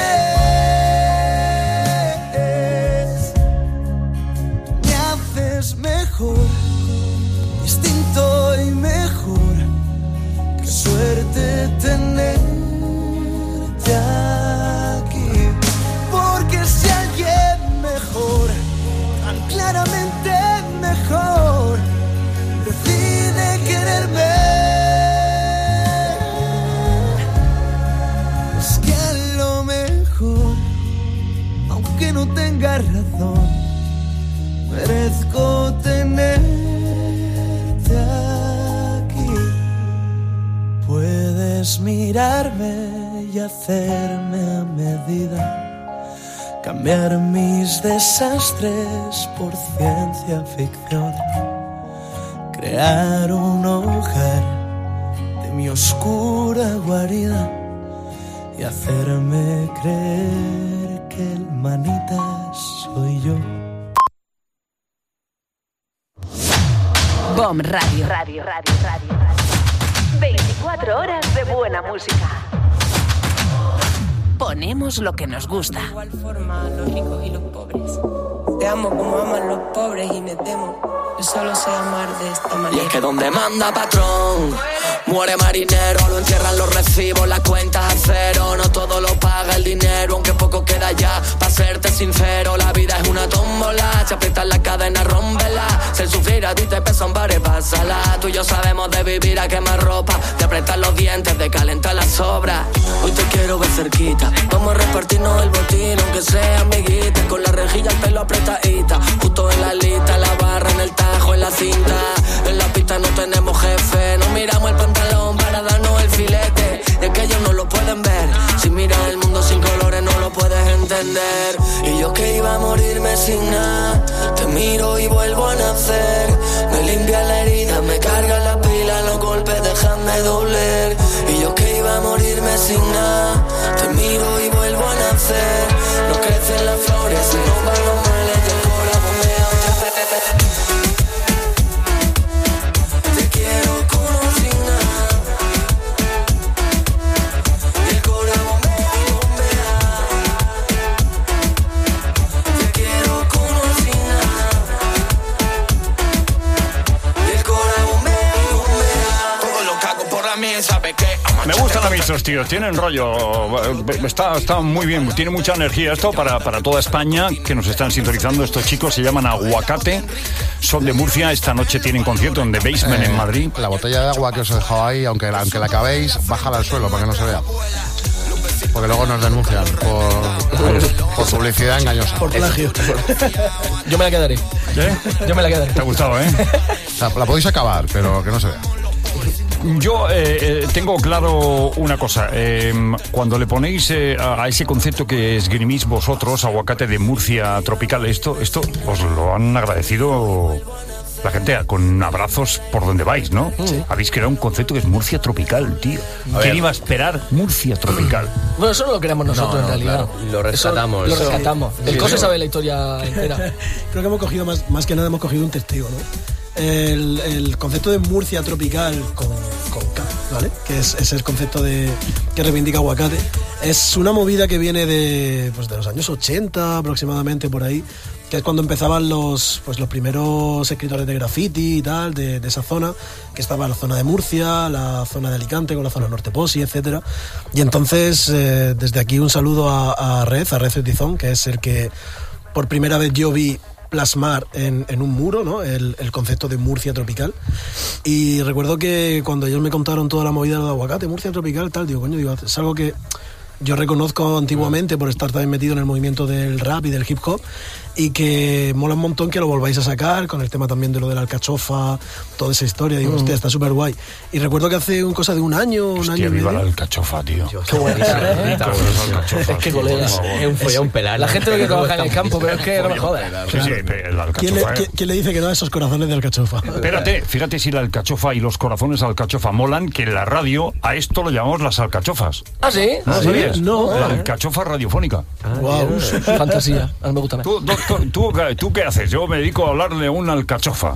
Tú me haces mejor, distinto y mejor. Qué suerte tenerte aquí, porque si alguien mejor, tan claramente mejor, decide quererme, es que a lo mejor, aunque no tenga razón, merezco tenerte es mirarme y hacerme a medida, cambiar mis desastres por ciencia ficción, crear un hogar de mi oscura guarida y hacerme creer que el manitas soy yo. BOM Radio. 24 horas de buena música. Ponemos lo que nos gusta. De igual forma, los ricos y los pobres. Te amo como aman los pobres y me temo. Yo solo sé amar de esta manera. Y es que donde manda patrón, muere marinero, lo entierran los recibos, las cuentas a cero. No todo lo paga el dinero, aunque poco queda ya. Pa' serte sincero, la vida es una tómbola. Si aprietas la cadena, rómpela. Si el sufrir a ti te pesa un bar, pásala. Tú y yo sabemos de vivir a quemar ropa, de apretar los dientes, de calentar las sobras. Hoy te quiero ver cerquita, vamos a repartirnos el botín, aunque sea amiguita. Con la rejilla el pelo apretadita, justo en la lista, la barra en el tajo, en la cinta. En la pista no tenemos jefe, no miramos el pantalón para darnos el filete. Y es que ellos no lo pueden ver, si miras el mundo sin colores no lo puedes entender. Y yo que iba a morirme sin nada, te miro y vuelvo a nacer. Me limpia la herida, me carga la pila, los golpes dejan de doler. Y yo que iba a morirme sin nada, te miro y vuelvo a nacer. No crecen las flores, y no van los males y el corazón me te quiero con o sin nada. Y el corazón me bombea. Te quiero con o sin nada. Y el corazón me bombea. Todo lo que hago por la mía, sabe que me gustan a mí estos tíos, tienen rollo, está muy bien, tiene mucha energía esto para toda España que nos están sintonizando. Estos chicos se llaman Aguacate, son de Murcia, esta noche tienen concierto en The Basement en Madrid. La botella de agua que os he dejado ahí, aunque la acabéis, bájala al suelo para que no se vea. Porque luego nos denuncian por publicidad engañosa. Por plagio. Yo me la quedaré. ¿Eh? Yo me la quedaré. ¿Te ha gustado, eh? O sea, la podéis acabar, pero que no se vea. Yo tengo claro una cosa. Cuando le ponéis a ese concepto que esgrimís vosotros, Aguacate de Murcia Tropical, esto os lo han agradecido la gente con abrazos por donde vais, ¿no? Sí. Habéis creado un concepto que es Murcia Tropical, tío. ¿Quién iba a esperar Murcia Tropical? Bueno, eso no lo creamos nosotros en realidad. Claro. Lo rescatamos. Lo rescatamos. El Cose sabe la historia entera. Creo que hemos cogido más que nada hemos cogido un testigo, ¿no? El concepto de Murcia Tropical con K, ¿vale? Que es el concepto que reivindica Aguacate. Es una movida que viene de los años 80 aproximadamente, por ahí, que es cuando empezaban los primeros escritores de graffiti y tal, de esa zona, que estaba la zona de Murcia, la zona de Alicante, con la zona norte Posi, etcétera. Y entonces, desde aquí un saludo a Red Tizón, que es el que por primera vez yo vi plasmar en un muro, ¿no? El concepto de Murcia Tropical. Y recuerdo que cuando ellos me contaron toda la movida de Aguacate, Murcia Tropical, tal, digo, es algo que yo reconozco antiguamente por estar también metido en el movimiento del rap y del hip hop, y que mola un montón que lo volváis a sacar con el tema también de lo de la alcachofa, toda esa historia. Digo, hostia, está súper guay. Y recuerdo que hace cosa de un año hostia, y medio. Viva la alcachofa, tío. Qué buenísimo, ¿eh? Es que colegas. Es un follón pelar. La gente que trabaja en el campo, pero es que no me jodas. Sí, la alcachofa. ¿Quién le dice que no a esos corazones de alcachofa? Espérate, fíjate si la alcachofa y los corazones de alcachofa molan, que en la radio a esto lo llamamos las alcachofas. ¿Ah, sí? ¿No lo sabías? No. La alcachofa radiofónica. Wow, fantasía. A mí me gusta más. ¿Tú qué haces? Yo me dedico a hablar de una alcachofa.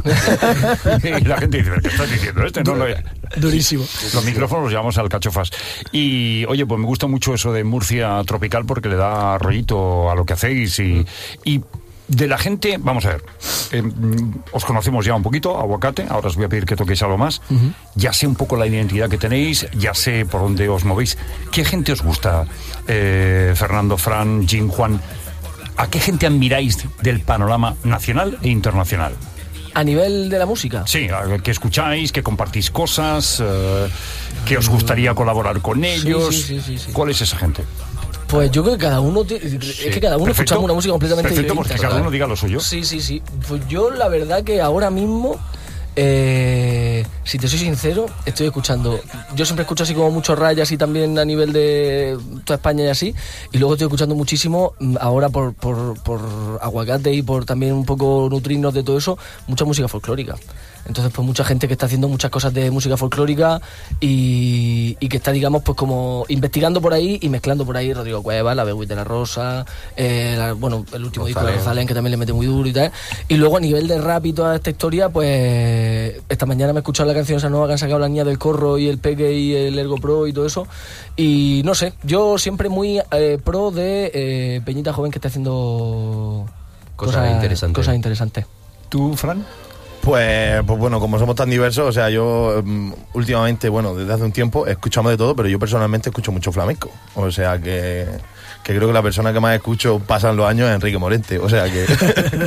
Y la gente dice, ¿qué estás diciendo? Durísimo. Los micrófonos los llamamos alcachofas. Y, oye, pues me gusta mucho eso de Murcia Tropical porque le da rollito a lo que hacéis y de la gente, vamos a ver, os conocemos ya un poquito, Aguacate, ahora os voy a pedir que toquéis algo más. Ya sé un poco la identidad que tenéis, ya sé por dónde os movéis. ¿Qué gente os gusta? Fernando, Fran, Jim, Juan, ¿a qué gente admiráis del panorama nacional e internacional? ¿A nivel de la música? Sí, que escucháis, que compartís cosas, que os gustaría colaborar con ellos. Sí. ¿Cuál es esa gente? Pues yo creo que cada uno es que cada uno escuchamos una música completamente diferente. Perfecto, porque cada uno diga lo suyo. Sí. Pues yo la verdad que ahora mismo me si te soy sincero, estoy escuchando. Yo siempre escucho así como muchos rayas y también a nivel de toda España y así. Y luego estoy escuchando muchísimo, ahora por Aguacate y por también un poco nutrirnos de todo eso, mucha música folclórica. Entonces, pues mucha gente que está haciendo muchas cosas de música folclórica y que está, digamos, pues como investigando por ahí y mezclando por ahí Rodrigo Cuevas, la Begüit de la Rosa, el último disco de Rosalén, que también le mete muy duro y tal. Y luego a nivel de rap y toda esta historia, pues esta mañana me he escuchado la canción esa nueva que han sacado la Niña del Corro y el Peque y el Ergo Pro y todo eso. Y no sé, yo siempre muy pro de peñita joven que está haciendo cosas interesantes. ¿Tú, Fran? Pues bueno, como somos tan diversos, o sea, yo últimamente, bueno, desde hace un tiempo escuchamos de todo, pero yo personalmente escucho mucho flamenco. O sea que creo que la persona que más escucho pasan los años es Enrique Morente. O sea que...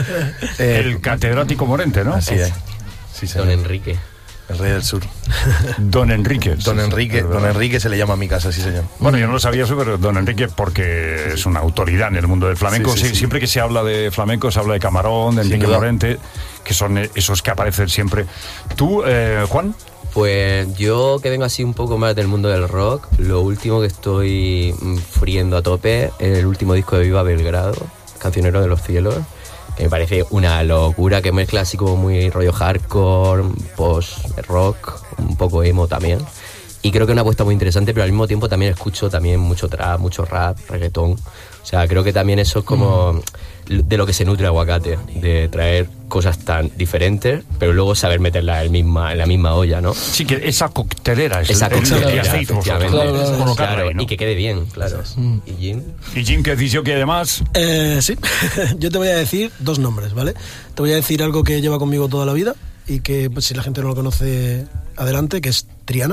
el catedrático Morente, ¿no? Así es. Sí, Don Enrique. El rey del sur. Don Enrique. Don Enrique se le llama a mi casa, sí señor. Bueno, yo no lo sabía eso, pero Don Enrique porque es una autoridad en el mundo del flamenco. Sí. Siempre que se habla de flamenco se habla de Camarón, de Enrique Morente, que son esos que aparecen siempre. ¿Tú, Juan? Pues yo, que vengo así un poco más del mundo del rock, lo último que estoy friendo a tope es el último disco de Viva Belgrado, Cancionero de los Cielos. Me parece una locura, que mezcla así como muy rollo hardcore, post-rock, un poco emo también. Y creo que es una apuesta muy interesante, pero al mismo tiempo también escucho mucho trap, mucho rap, reggaetón. O sea, creo que también eso es como de lo que se nutre Aguacate, de traer cosas tan diferentes, pero luego saber meterlas en la misma olla, ¿no? Sí, que esa coctelera es esa coctelera, claro, ahí, ¿no? Y que quede bien, claro. ¿Y Jim? ¿Y Jim qué dice que además? Sí, yo te voy a decir dos nombres, ¿vale? Te voy a decir algo que lleva conmigo toda la vida y que, pues, si la gente no lo conoce, adelante, que es Triana.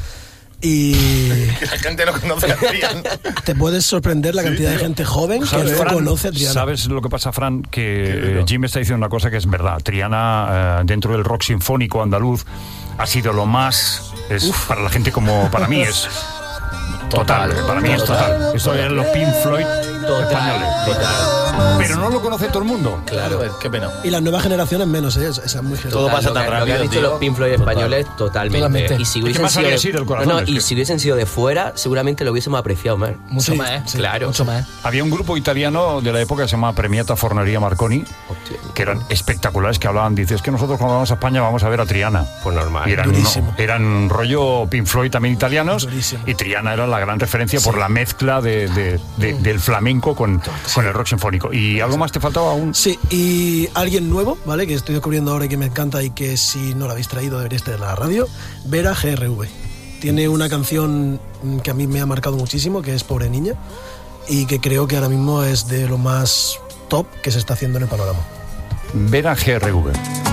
Y la gente no conoce a Triana. Te puedes sorprender la cantidad de gente joven que no conoce a Triana. ¿Sabes lo que pasa, Fran? Que Jim está diciendo una cosa que es verdad. Triana, dentro del rock sinfónico andaluz, ha sido lo más... para la gente como para mí es... Total, para mí es total. Esto es los Pink Floyd españoles. Pero no lo conoce todo el mundo. Claro, qué pena. Y las nuevas generaciones menos, esa es muy genial. Todo pasa tan rápido. rápido. Lo que han dicho los Pink Floyd españoles, totalmente. Y si hubiesen sido de fuera, seguramente lo hubiésemos apreciado más. Mucho más, claro. Mucho más. Había un grupo italiano de la época que se llamaba Premiata Forneria Marconi, que eran espectaculares, que hablaban, dices, que nosotros cuando vamos a España vamos a ver a Triana. Pues normal. Y eran rollo Pink Floyd también italianos. Durísimo. Y Triana era la gran referencia por la mezcla del flamenco con el rock sinfónico. ¿Y algo más te faltaba aún? Sí, y alguien nuevo, ¿vale? Que estoy descubriendo ahora y que me encanta y que si no la habéis traído deberíais tener la radio. Vera GRV. Tiene una canción que a mí me ha marcado muchísimo, que es Pobre Niña, y que creo que ahora mismo es de lo más top que se está haciendo en el panorama. Vera GRV.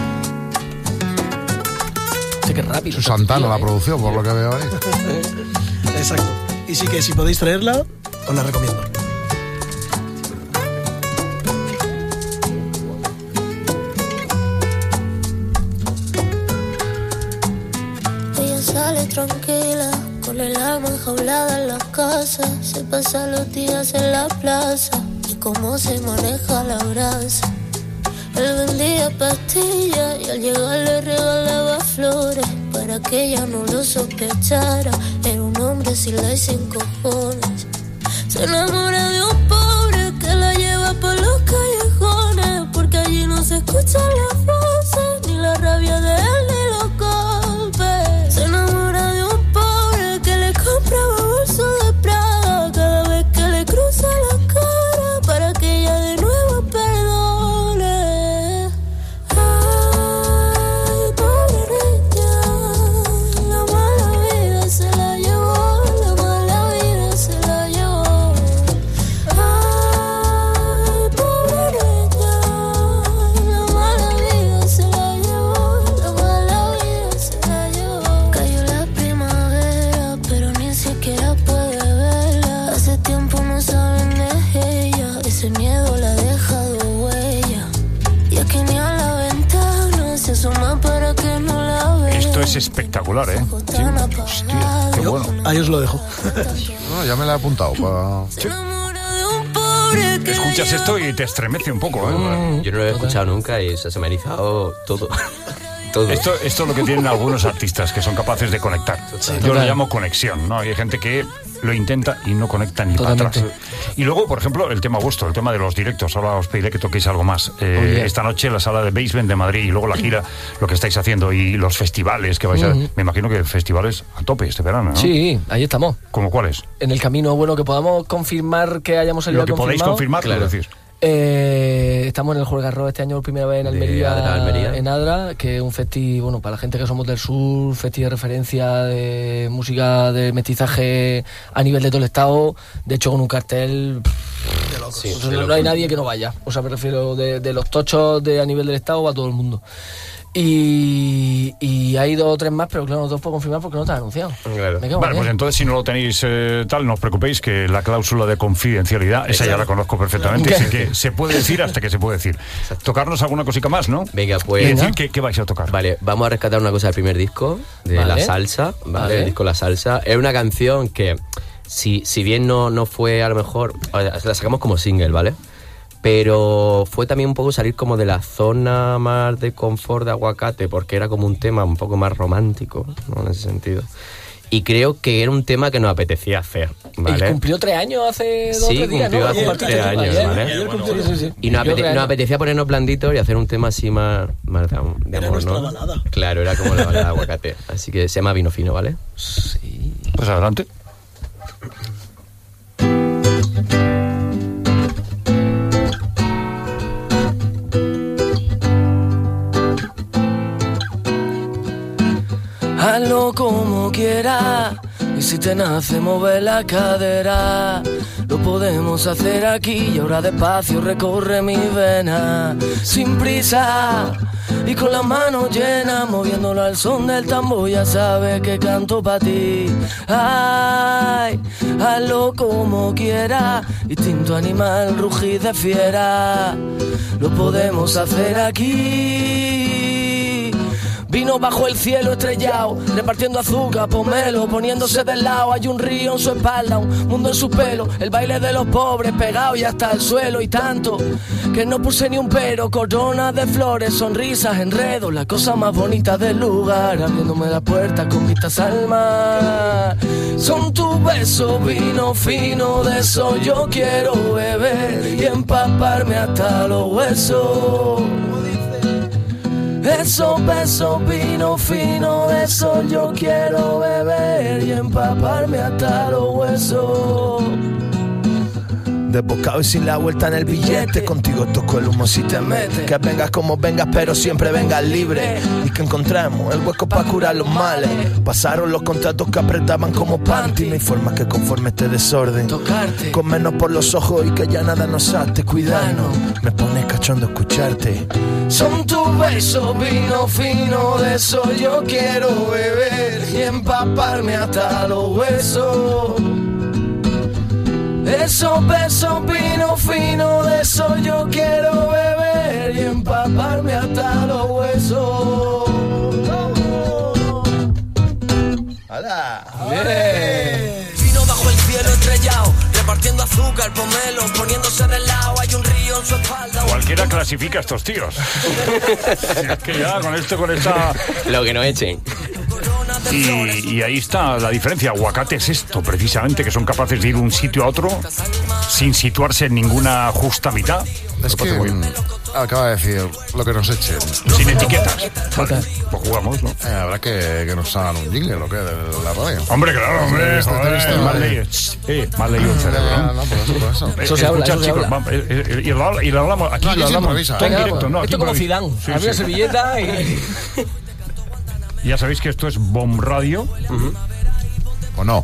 Sí, que rápido. Santana la producción, por lo que veo ahí. Exacto. Y sí que si podéis traerla, os la recomiendo. Ella sale tranquila, con el alma enjaulada en la casa. Se pasa los días en la plaza y cómo se maneja la brasa. Él vendía pastillas y al llegar le regalaba flores para que ella no lo sospechara. Era un hombre sin ley, sin cojones. Se enamora de un pobre que la lleva por los callejones, porque allí no se escuchan las voces, ni la rabia de él, ni los golpes. Se enamora de un pobre que le compraba bolso de Prada cada vez que le cruza la cara para que ella de nuevo perdone. Ay, pobre niña, la mala vida se la llevó, la mala vida se la llevó. Ay, pobre niña, la mala vida se la llevó, la mala vida se la llevó. Cayó la primavera, pero ni siquiera puede verla. Hace tiempo no saben de ella, ese miedo la ha dejado huella. Y aquí ni a la ventana se asoma para que no la vea. Esto es espectacular, ¿eh? Sí. Hostia, qué bueno. Ahí os lo dejo. No, ya me la he apuntado para... Escuchas esto y te estremece un poco, ¿eh? Yo no lo he escuchado nunca y se me ha erizado todo. todo. Esto es lo que tienen algunos artistas, que son capaces de conectar. Yo lo llamo conexión, ¿no? Hay gente que lo intenta y no conecta ni para atrás. Y luego, por ejemplo, el tema vuestro, el tema de los directos. Ahora os pediré que toquéis algo más. Esta noche la sala de Basement de Madrid y luego la gira, lo que estáis haciendo y los festivales que vais a... Me imagino que festivales a tope este verano, ¿no? Sí, ahí estamos. ¿Cómo cuáles? En el camino, bueno, que podamos confirmar que hayamos salido confirmado. Lo que podéis confirmar, claro. decir. Estamos en el Juez Garro este año por primera vez en Almería, en Adra, que es un festi, bueno, para la gente que somos del sur, festi de referencia de música de mestizaje a nivel de todo el estado, de hecho con un cartel de locos. Sí, no hay nadie que no vaya, o sea, me refiero de los tochos a nivel del estado a todo el mundo. Y hay 2 o 3 más, pero claro, no te os puedo confirmar porque no te han anunciado. Claro. Vale, pues entonces si no lo tenéis tal, no os preocupéis, que la cláusula de confidencialidad, esa ya la conozco perfectamente, así que se puede decir hasta que se puede decir. Tocarnos alguna cosica más, ¿no? Venga, pues... Y decir qué vais a tocar. Vale, vamos a rescatar una cosa del primer disco, de La Salsa, ¿vale? El disco La Salsa. Es una canción que, si bien no fue a lo mejor... La sacamos como single, ¿vale? Pero fue también un poco salir como de la zona más de confort de Aguacate, porque era como un tema un poco más romántico, ¿no? En ese sentido. Y creo que era un tema que nos apetecía hacer, ¿vale? Y cumplió 3 años hace 2 o 3 días, ¿no? Sí, cumplió hace 3 años, ¿vale? Sí. Y nos apetecía ponernos blanditos y hacer un tema así más de amor, ¿no? Balada. Claro, era como la balada de Aguacate. Así que se llama Vino Fino, ¿vale? Sí. Pues adelante. Hazlo como quieras, y si te nace mover la cadera, lo podemos hacer aquí y ahora despacio recorre mi vena, sin prisa y con las manos llenas, moviéndolo al son del tambor, ya sabes que canto pa' ti. Ay, hazlo como quieras, instinto animal, rugir de fiera, lo podemos hacer aquí. Vino bajo el cielo estrellado, repartiendo azúcar, pomelo, poniéndose del lado. Hay un río en su espalda, un mundo en su pelo, el baile de los pobres pegado y hasta el suelo. Y tanto que no puse ni un pero, coronas de flores, sonrisas, enredos, la cosa más bonita del lugar, abriéndome la puerta con vistas al mar. Son tus besos, vino fino, de eso yo quiero beber y empaparme hasta los huesos. Esos besos, vino fino, de eso yo quiero beber y empaparme hasta los huesos. Desbocado y sin la vuelta en el billete, contigo toco el humo si te metes. Que vengas como vengas, pero siempre vengas libre. Y que encontremos el hueco para curar los males. Pasaron los contratos que apretaban como panty. No hay forma que conforme este desorden tocarte, con menos por los ojos y que ya nada nos ate. Cuidarnos, me pone cachondo escucharte. Son tus besos, vino fino, de eso yo quiero beber y empaparme hasta los huesos. Esos besos, vino fino, de eso yo quiero beber y empaparme hasta los huesos. ¡Hala! Vino bajo el cielo estrellado, repartiendo azúcar, pomelo, poniéndose del lado. Hay un río en su espalda. Cualquiera clasifica a estos tíos. Si es que ya con esta... Lo que no echen. Y ahí está la diferencia. Aguacate es esto, precisamente, que son capaces de ir de un sitio a otro sin situarse en ninguna justa mitad. Es que acaba de decir lo que nos echen. Sin etiquetas. Vale, pues jugamos, ¿no? Habrá que nos hagan un jingle, lo que de la radio. Hombre, claro, hombre. Mal leído el cerebro, ¿no? Por eso. Eso se habla, eso se habla. Y lo hablamos aquí, lo hablamos todo en directo, ¿no? Esto como Zidane. Abre la servilleta y... Ya sabéis que esto es Bomb Radio. ¿O no?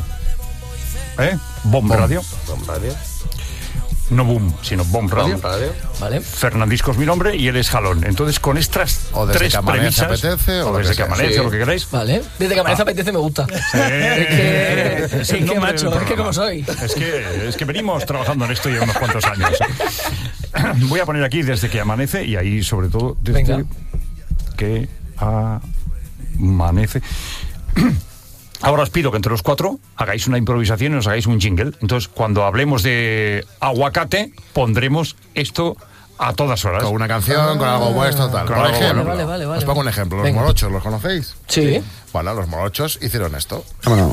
Bomb Radio. Bomb Radio. No Boom, sino Bomb Radio. Bomb Radio. Vale. Fernandisco es mi nombre y él es Jalón. Entonces, con estas tres premisas... Apetece, o desde que amanece, o lo que queráis. Vale. Desde que amanece apetece me gusta. Es que macho, es que como soy. Es que venimos trabajando en esto ya unos cuantos años. Voy a poner aquí desde que amanece y ahí sobre todo desde que amanece. Ahora os pido que entre los 4 hagáis una improvisación y nos hagáis un jingle. Entonces, cuando hablemos de aguacate, pondremos esto A todas horas. Con una canción, con algo vuestro, tal. Por ejemplo, vale. os pongo un ejemplo. Los Venga. morochos, ¿los conocéis? Sí. Bueno, los morochos hicieron esto. Vámonos.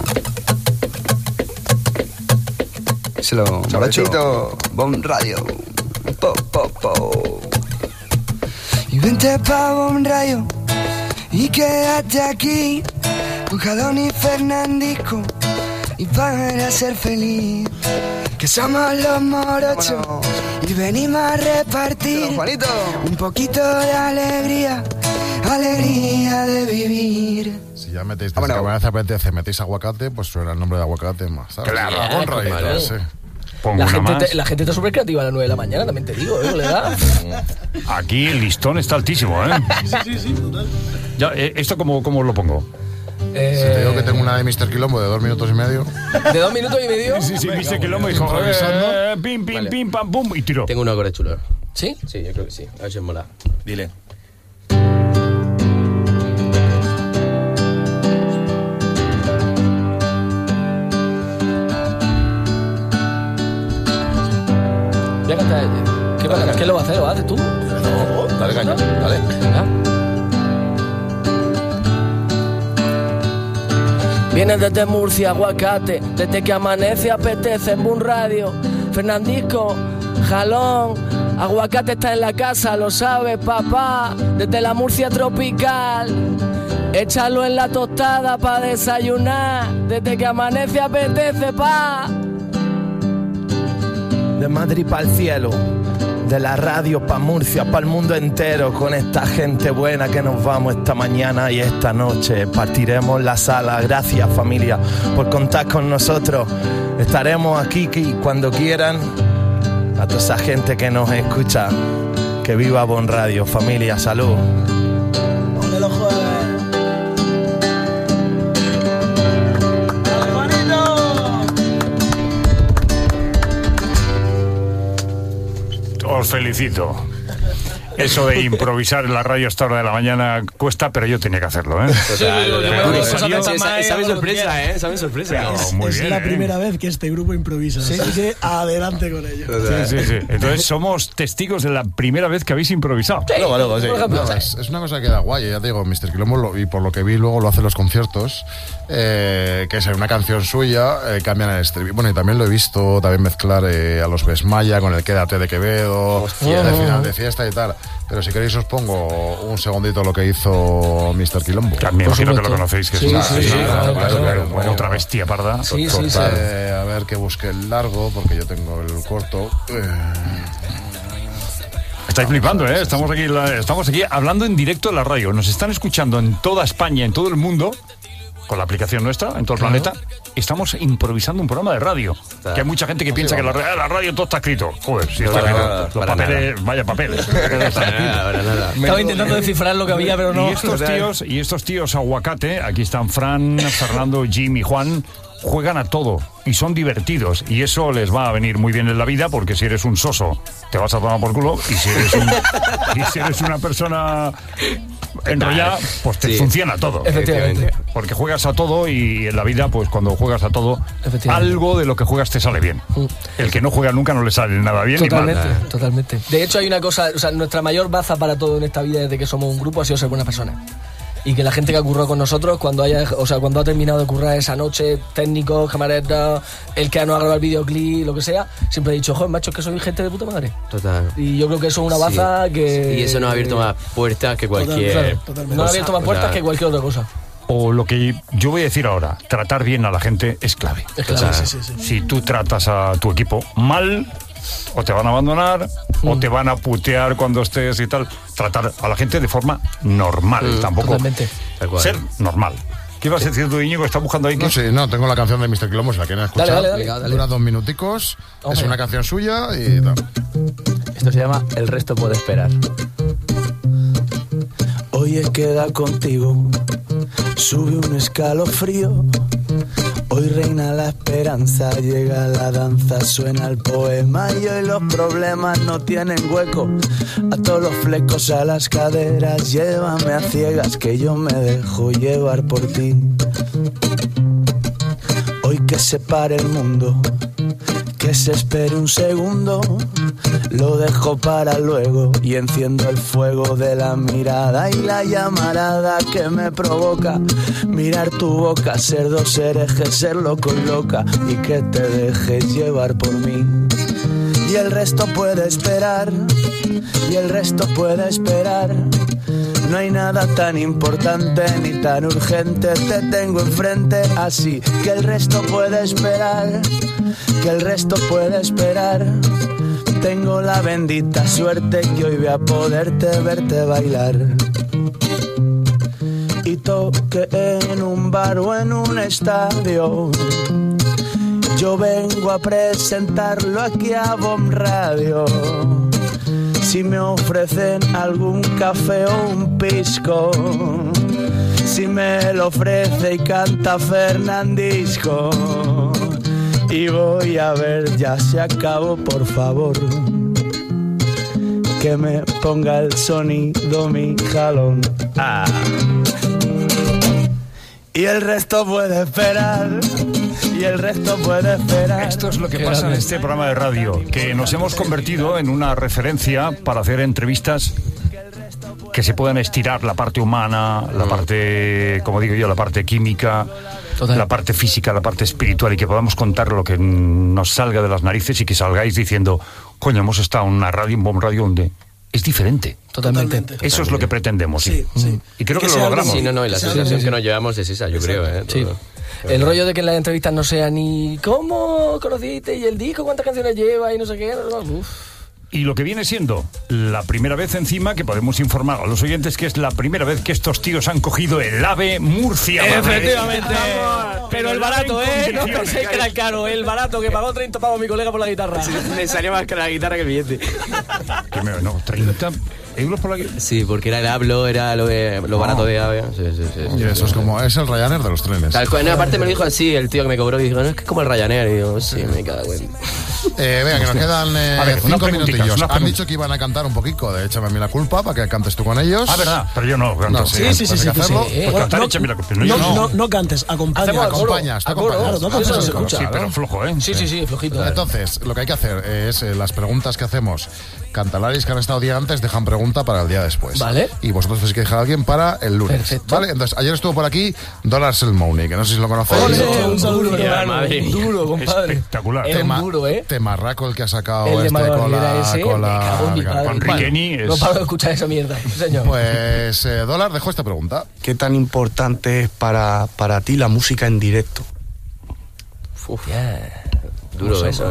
Díselo, morochito. Bon Radio. Po, po, po. Y vente pa' Bon Radio y quédate aquí con Jalón y Fernandisco y para ser feliz. Que somos los morochos y venimos a repartir un poquito de alegría, alegría de vivir. Si ya metéis, desde que Amanece apetece, metéis aguacate, pues suena el nombre de aguacate más, ¿sabes? Claro, Bon Radio, claro. sí. La gente está súper creativa a las 9 de la mañana, también te digo, ¿eh, colega? Aquí el listón está altísimo, ¿eh? Sí, total. Ya, ¿esto cómo lo pongo? Si te digo que tengo una de Mr. Quilombo de 2 minutos y medio. ¿De 2 minutos y medio? Sí, Mr. Quilombo dijo, pim, pim, pam, pum, y tiró. Tengo una acorde chulo. ¿Sí? Sí, yo creo que sí. A ver si os mola. Dile. Voy a cantar. ¿Qué lo va a hacer? ¿Lo haces tú? No, dale caña, dale. Venga. Vienes desde Murcia, aguacate, desde que amanece apetece en Bon Radio. Fernandisco, Jalón, aguacate está en la casa, lo sabes, papá. Desde la Murcia tropical, échalo en la tostada pa' desayunar. Desde que amanece apetece, pa'. De Madrid pa'l cielo, de la radio pa' Murcia, pa'l mundo entero, con esta gente buena que nos vamos esta mañana y esta noche. Partiremos la sala. Gracias, familia, por contar con nosotros. Estaremos aquí cuando quieran. A toda esa gente que nos escucha, que viva Bon Radio, familia, salud. ¡Ole los jueves! Os felicito. Eso de improvisar en la radio a esta hora de la mañana cuesta, pero yo tenía que hacerlo, ¿eh? Sabe sorpresa, ¿eh? Sabe sorpresa. Es la primera vez que este grupo improvisa. Así que adelante con ello. Sí. Entonces somos testigos de la primera vez que habéis improvisado. Luego, sí. No, es una cosa que da guay, ya te digo, Mr. Quilombo, y por lo que vi luego lo hace en los conciertos, que es una canción suya, cambian el estribillo. Bueno, y también lo he visto también mezclar a los Besmaya con el Quédate de Quevedo, de final de fiesta y tal. Pero si queréis os pongo un segundito lo que hizo Mr. Quilombo. También imagino que lo conocéis, que sí, es una claro. bueno, otra bestia parda. Sí. A ver que busque el largo, porque yo tengo el corto. Estáis flipando, ¿eh? Estamos aquí hablando en directo en la radio. Nos están escuchando en toda España, en todo el mundo, con la aplicación nuestra, en todo el planeta. Estamos improvisando un programa de radio. Que hay mucha gente que piensa que la radio todo está escrito. Joder, si está escrito. Los papeles, vaya papeles. Estaba intentando descifrar lo que había, pero no. Y estos tíos aguacate, aquí están Fran, Fernando, Jim y Juan, juegan a todo y son divertidos, y eso les va a venir muy bien en la vida, porque si eres un soso te vas a tomar por culo, y si eres una persona enrollada, pues te funciona todo. Efectivamente. Porque juegas a todo, y en la vida, pues cuando juegas a todo, algo de lo que juegas te sale bien. El que no juega nunca no le sale nada bien. Totalmente. De hecho, hay una cosa, o sea, nuestra mayor baza para todo en esta vida desde que somos un grupo ha sido ser buena persona. Y que la gente que ha currado con nosotros, cuando ha terminado de currar esa noche, técnicos, camareros, el que nos ha grabado el videoclip, lo que sea, siempre he dicho, joder, macho, es que sois gente de puta madre. Total. Y yo creo que eso es una baza que... Y eso nos ha abierto más puertas que cualquier... Totalmente. Nos ha abierto más puertas que cualquier otra cosa. O lo que yo voy a decir ahora, tratar bien a la gente es clave. Es clave. Sí. Si tú tratas a tu equipo mal, o te van a abandonar, o te van a putear cuando estés y tal. Tratar a la gente de forma normal, tampoco totalmente. Ser normal. ¿Qué ibas a decir tú, Íñigo? ¿Estás buscando ahí? No, tengo la canción de Mr. Quilombo, si la quieren escuchar. Dale. Dura 2 minuticos, es una canción suya y tal. Esto se llama El resto puede esperar. Hoy he quedado contigo, sube un escalofrío. Hoy reina la esperanza, llega la danza, suena el poema y hoy los problemas no tienen hueco. A todos los flecos, a las caderas, llévame a ciegas que yo me dejo llevar por ti. Hoy que se pare el mundo, que se espere un segundo, lo dejo para luego y enciendo el fuego de la mirada y la llamarada que me provoca mirar tu boca, ser dos herejes, ser loco y loca y que te dejes llevar por mí. Y el resto puede esperar, y el resto puede esperar. No hay nada tan importante ni tan urgente, te tengo enfrente, así que el resto puede esperar, que el resto puede esperar. Tengo la bendita suerte que hoy voy a poderte verte bailar. Y toque en un bar o en un estadio, yo vengo a presentarlo aquí a Bomb Radio. Si me ofrecen algún café o un pisco, si me lo ofrece y canta Fernandisco, y voy a ver, ya se acabó, por favor, que me ponga el sonido mi jalón. Ah. Y el resto puede esperar, y el resto puede esperar. Esto es lo que pasa en este programa de radio, que nos hemos convertido en una referencia para hacer entrevistas que se puedan estirar la parte humana, la parte, como digo yo, la parte química, la parte física, la parte espiritual, y que podamos contar lo que nos salga de las narices y que salgáis diciendo, coño, hemos estado en una radio, en Bomb Radio, donde es diferente. Totalmente. Eso es lo que pretendemos. Sí. Y creo que lo logramos. Sí, no, y la sensación que nos llevamos es esa, yo creo. Sí. El rollo de que en las entrevistas no sea ni cómo conociste y el disco, cuántas canciones lleva y no sé qué. Uf. Y lo que viene siendo la primera vez encima que podemos informar a los oyentes que es la primera vez que estos tíos han cogido el AVE Murcia. Efectivamente. Pero el barato, no penséis que era el caro, el barato que pagó 30 pavos mi colega por la guitarra. Me salió más cara la guitarra que el billete. No, 30 euros por la guitarra. Sí, porque era el hablo, era lo barato de AVE. Sí. Y eso es como, es el Ryanair de los trenes. Aparte me lo dijo así el tío que me cobró y dijo, no, es que es como el Ryanair. Y digo, sí, me cago en... Venga, que nos quedan 5 minutillos. Han dicho que iban a cantar un poquito de Échame a mí la culpa para que cantes tú con ellos. Ah, verdad, pero yo no. Sí. No cantes, acompaña. Acompañas. Eso se escucha. Sí, pero flojo, ¿eh? Sí, flojito. Entonces, lo que hay que hacer es las preguntas que hacemos. Cantalaris que han estado día antes dejan pregunta para el día después. Vale. Y vosotros tenéis que dejar a alguien para el lunes. Perfecto. Vale, entonces ayer estuvo por aquí Dollar Selmouni, que no sé si lo conocéis. Un saludo, duro, compadre. Espectacular. Es duro, Temarraco el que ha sacado el de con Riqueni. No paro de escuchar esa mierda, señor. Pues Dollar dejó esta pregunta. ¿Qué tan importante es para ti la música en directo? Duro eso,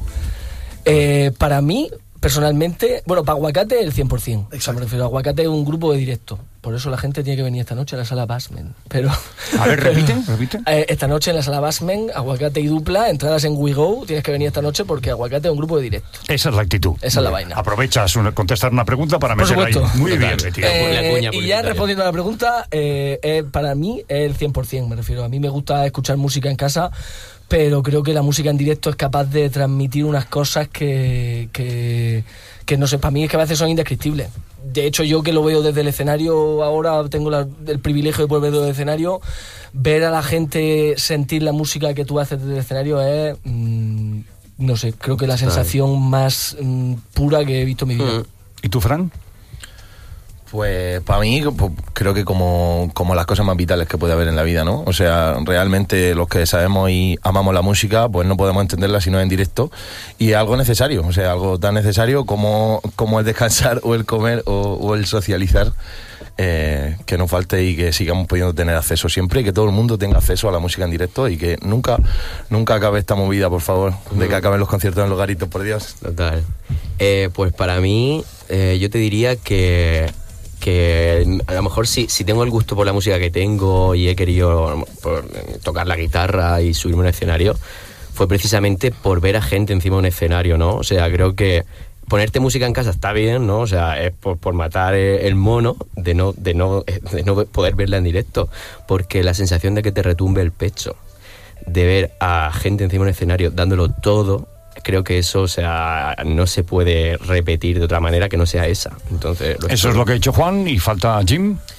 Para mí, personalmente, bueno, para Aguacate el 100%. Exacto. Me refiero a Aguacate es un grupo de directo. Por eso la gente tiene que venir esta noche a la sala Basement. Pero, a ver, repite. Esta noche en la sala Basement, Aguacate y Dupla, entradas en WeGo, tienes que venir esta noche porque Aguacate es un grupo de directo. Esa es la actitud. Esa es la vaina. Aprovechas contestar una pregunta para meter ahí. Muy bien metido. Y ya respondiendo a la pregunta, para mí es el 100%, me refiero. A mí me gusta escuchar música en casa, pero creo que la música en directo es capaz de transmitir unas cosas que no sé, para mí es que a veces son indescriptibles. De hecho, yo que lo veo desde el escenario, ahora tengo el privilegio de poder verlo desde el escenario, ver a la gente sentir la música que tú haces desde el escenario es, no sé, creo que la sensación más pura que he visto en mi vida. ¿Y tú, Fran? Pues para mí, creo que como las cosas más vitales que puede haber en la vida, ¿no? O sea, realmente los que sabemos y amamos la música, pues no podemos entenderla si no es en directo. Y es algo necesario, o sea, algo tan necesario como el descansar o el comer o el socializar, que no falte y que sigamos pudiendo tener acceso siempre y que todo el mundo tenga acceso a la música en directo y que nunca acabe esta movida, por favor, de que acaben los conciertos en los garitos, por Dios. Total. Pues para mí, yo te diría que a lo mejor si tengo el gusto por la música que tengo y he querido tocar la guitarra y subirme a un escenario, fue precisamente por ver a gente encima de un escenario, ¿no? O sea, creo que ponerte música en casa está bien, ¿no? O sea, es por matar el mono de no poder verla en directo, porque la sensación de que te retumbe el pecho, de ver a gente encima de un escenario dándolo todo, creo que eso, o sea, no se puede repetir de otra manera que no sea esa. Entonces, eso es lo que ha hecho Juan y falta Jim.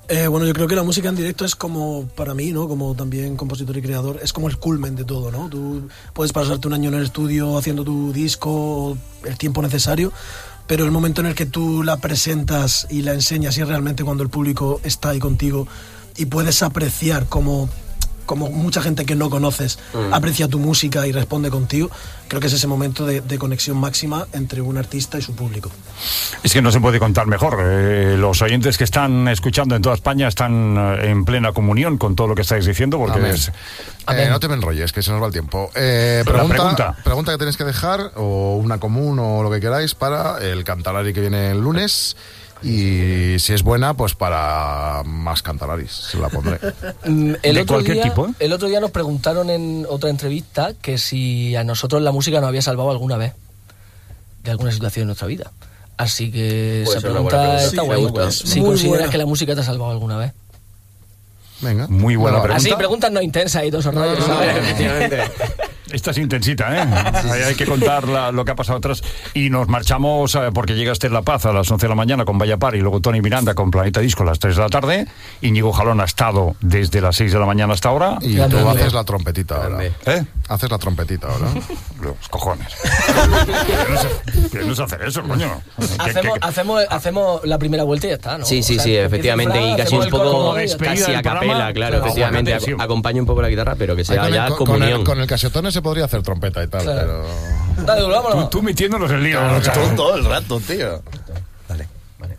Bueno, yo creo que la música en directo es como, para mí, ¿no? Como también compositor y creador, es como el culmen de todo, ¿no? Tú puedes pasarte un año en el estudio haciendo tu disco, el tiempo necesario, pero el momento en el que tú la presentas y la enseñas y es realmente cuando el público está ahí contigo y puedes apreciar como mucha gente que no conoces aprecia tu música y responde contigo, creo que es ese momento de conexión máxima entre un artista y su público. Es que no se puede contar mejor. Los oyentes que están escuchando en toda España están en plena comunión con todo lo que estáis diciendo, porque no te me enrolles, que se nos va el tiempo. Pregunta que tenéis que dejar, o una común, o lo que queráis, para el Cantalari que viene el lunes. Y si es buena, pues para más Cantalaris se la pondré. De cualquier tipo, ¿eh? El otro día nos preguntaron en otra entrevista que si a nosotros la música nos había salvado alguna vez de alguna situación en nuestra vida. Así que pues esa pregunta está guay. Si consideras que la música te ha salvado alguna vez. Venga. Muy buena pregunta. Así, preguntas no intensas y todos esos rollos. Efectivamente. Esta es intensita, ¿eh? Hay que contar lo que ha pasado atrás. Y nos marchamos porque llega Esther La Paz a las 11 de la mañana con Vaya Par y luego Tony Miranda con Planeta Disco a las 3 de la tarde. Íñigo Jalón ha estado desde las 6 de la mañana hasta ahora. Y tú haces la trompetita ahora. Haces la trompetita ahora. Los cojones. ¿Qué no es hacer eso, coño? Hacemos la primera vuelta y ya está, ¿no? Sí, efectivamente. Y casi un poco, casi a capela, claro, efectivamente. Acompaña un poco la guitarra, pero que sea ya comunión. Con el Casiotone se podría hacer trompeta y tal, pero... Dale, vámonos. Tú metiéndonos en lío. Todo el rato, tío. Vale.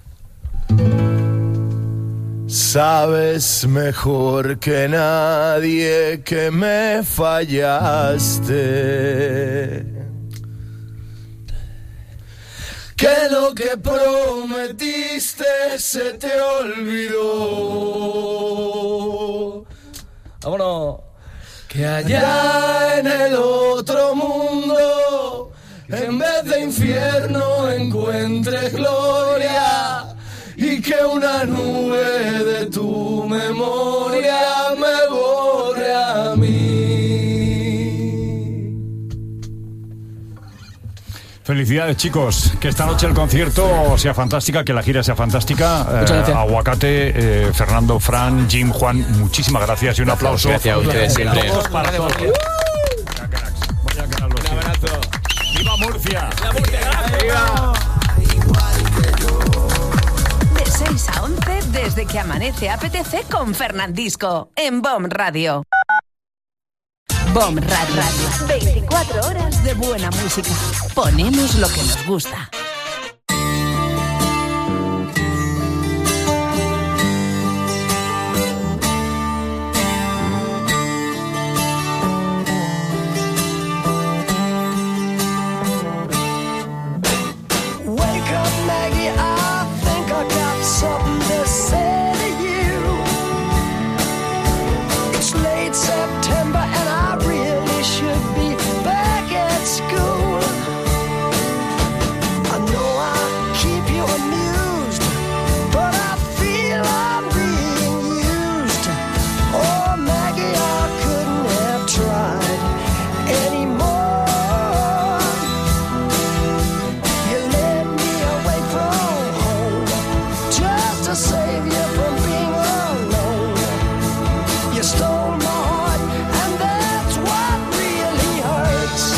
Sabes mejor que nadie que me fallaste, que lo que prometiste se te olvidó. Vámonos. Que allá en el otro mundo, en vez de infierno, encuentres gloria, y que una nube de tu memoria me borre a mí. Felicidades, chicos. Que esta noche el concierto sea fantástica, que la gira sea fantástica. Aguacate, Fernando, Fran, Jim, Juan, muchísimas gracias y un aplauso. Gracias a ustedes siempre. Para todos. Un abrazo. ¡Viva Murcia! ¡Viva Murcia! ¡Viva! De 6 a 11, desde que amanece apetece con Fernandisco, en BOM Radio. BOM Radio. 24 horas de buena música. Ponemos lo que nos gusta. Wake up, Maggie, I think I got something to say to you. It's late September and I really should be back at school. I know I keep you amused, but I feel I'm being used. Oh, Maggie, I couldn't have tried anymore. You led me away from home just to save you from being alone. You stole my heart, and that's what really hurts.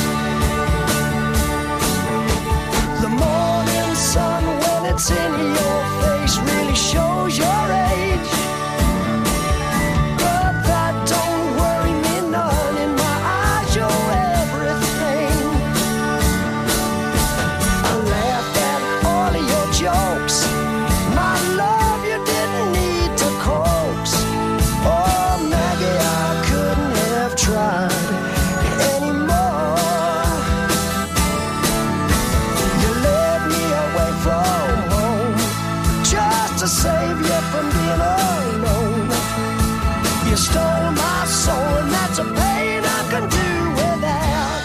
The morning sun, when it's in your face, really shows your age. But that don't worry me none. In my eyes, you're everything. I laughed at all of your jokes. My love, you didn't need to coax. Oh, Maggie, I couldn't have tried anymore. You led me away from home just to save you from being alone. You stole my soul, and that's a pain I can do without.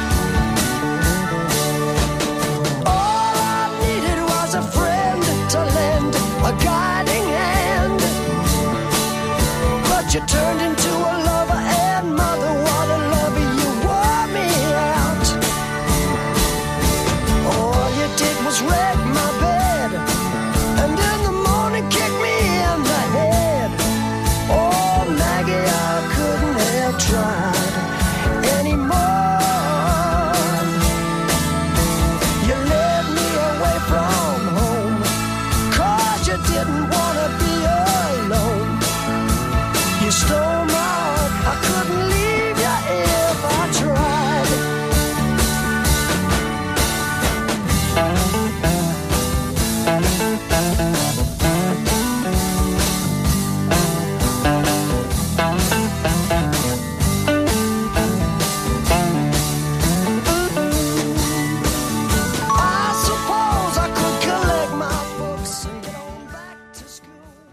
All I needed was a friend to lend a guiding hand, but you turned into a love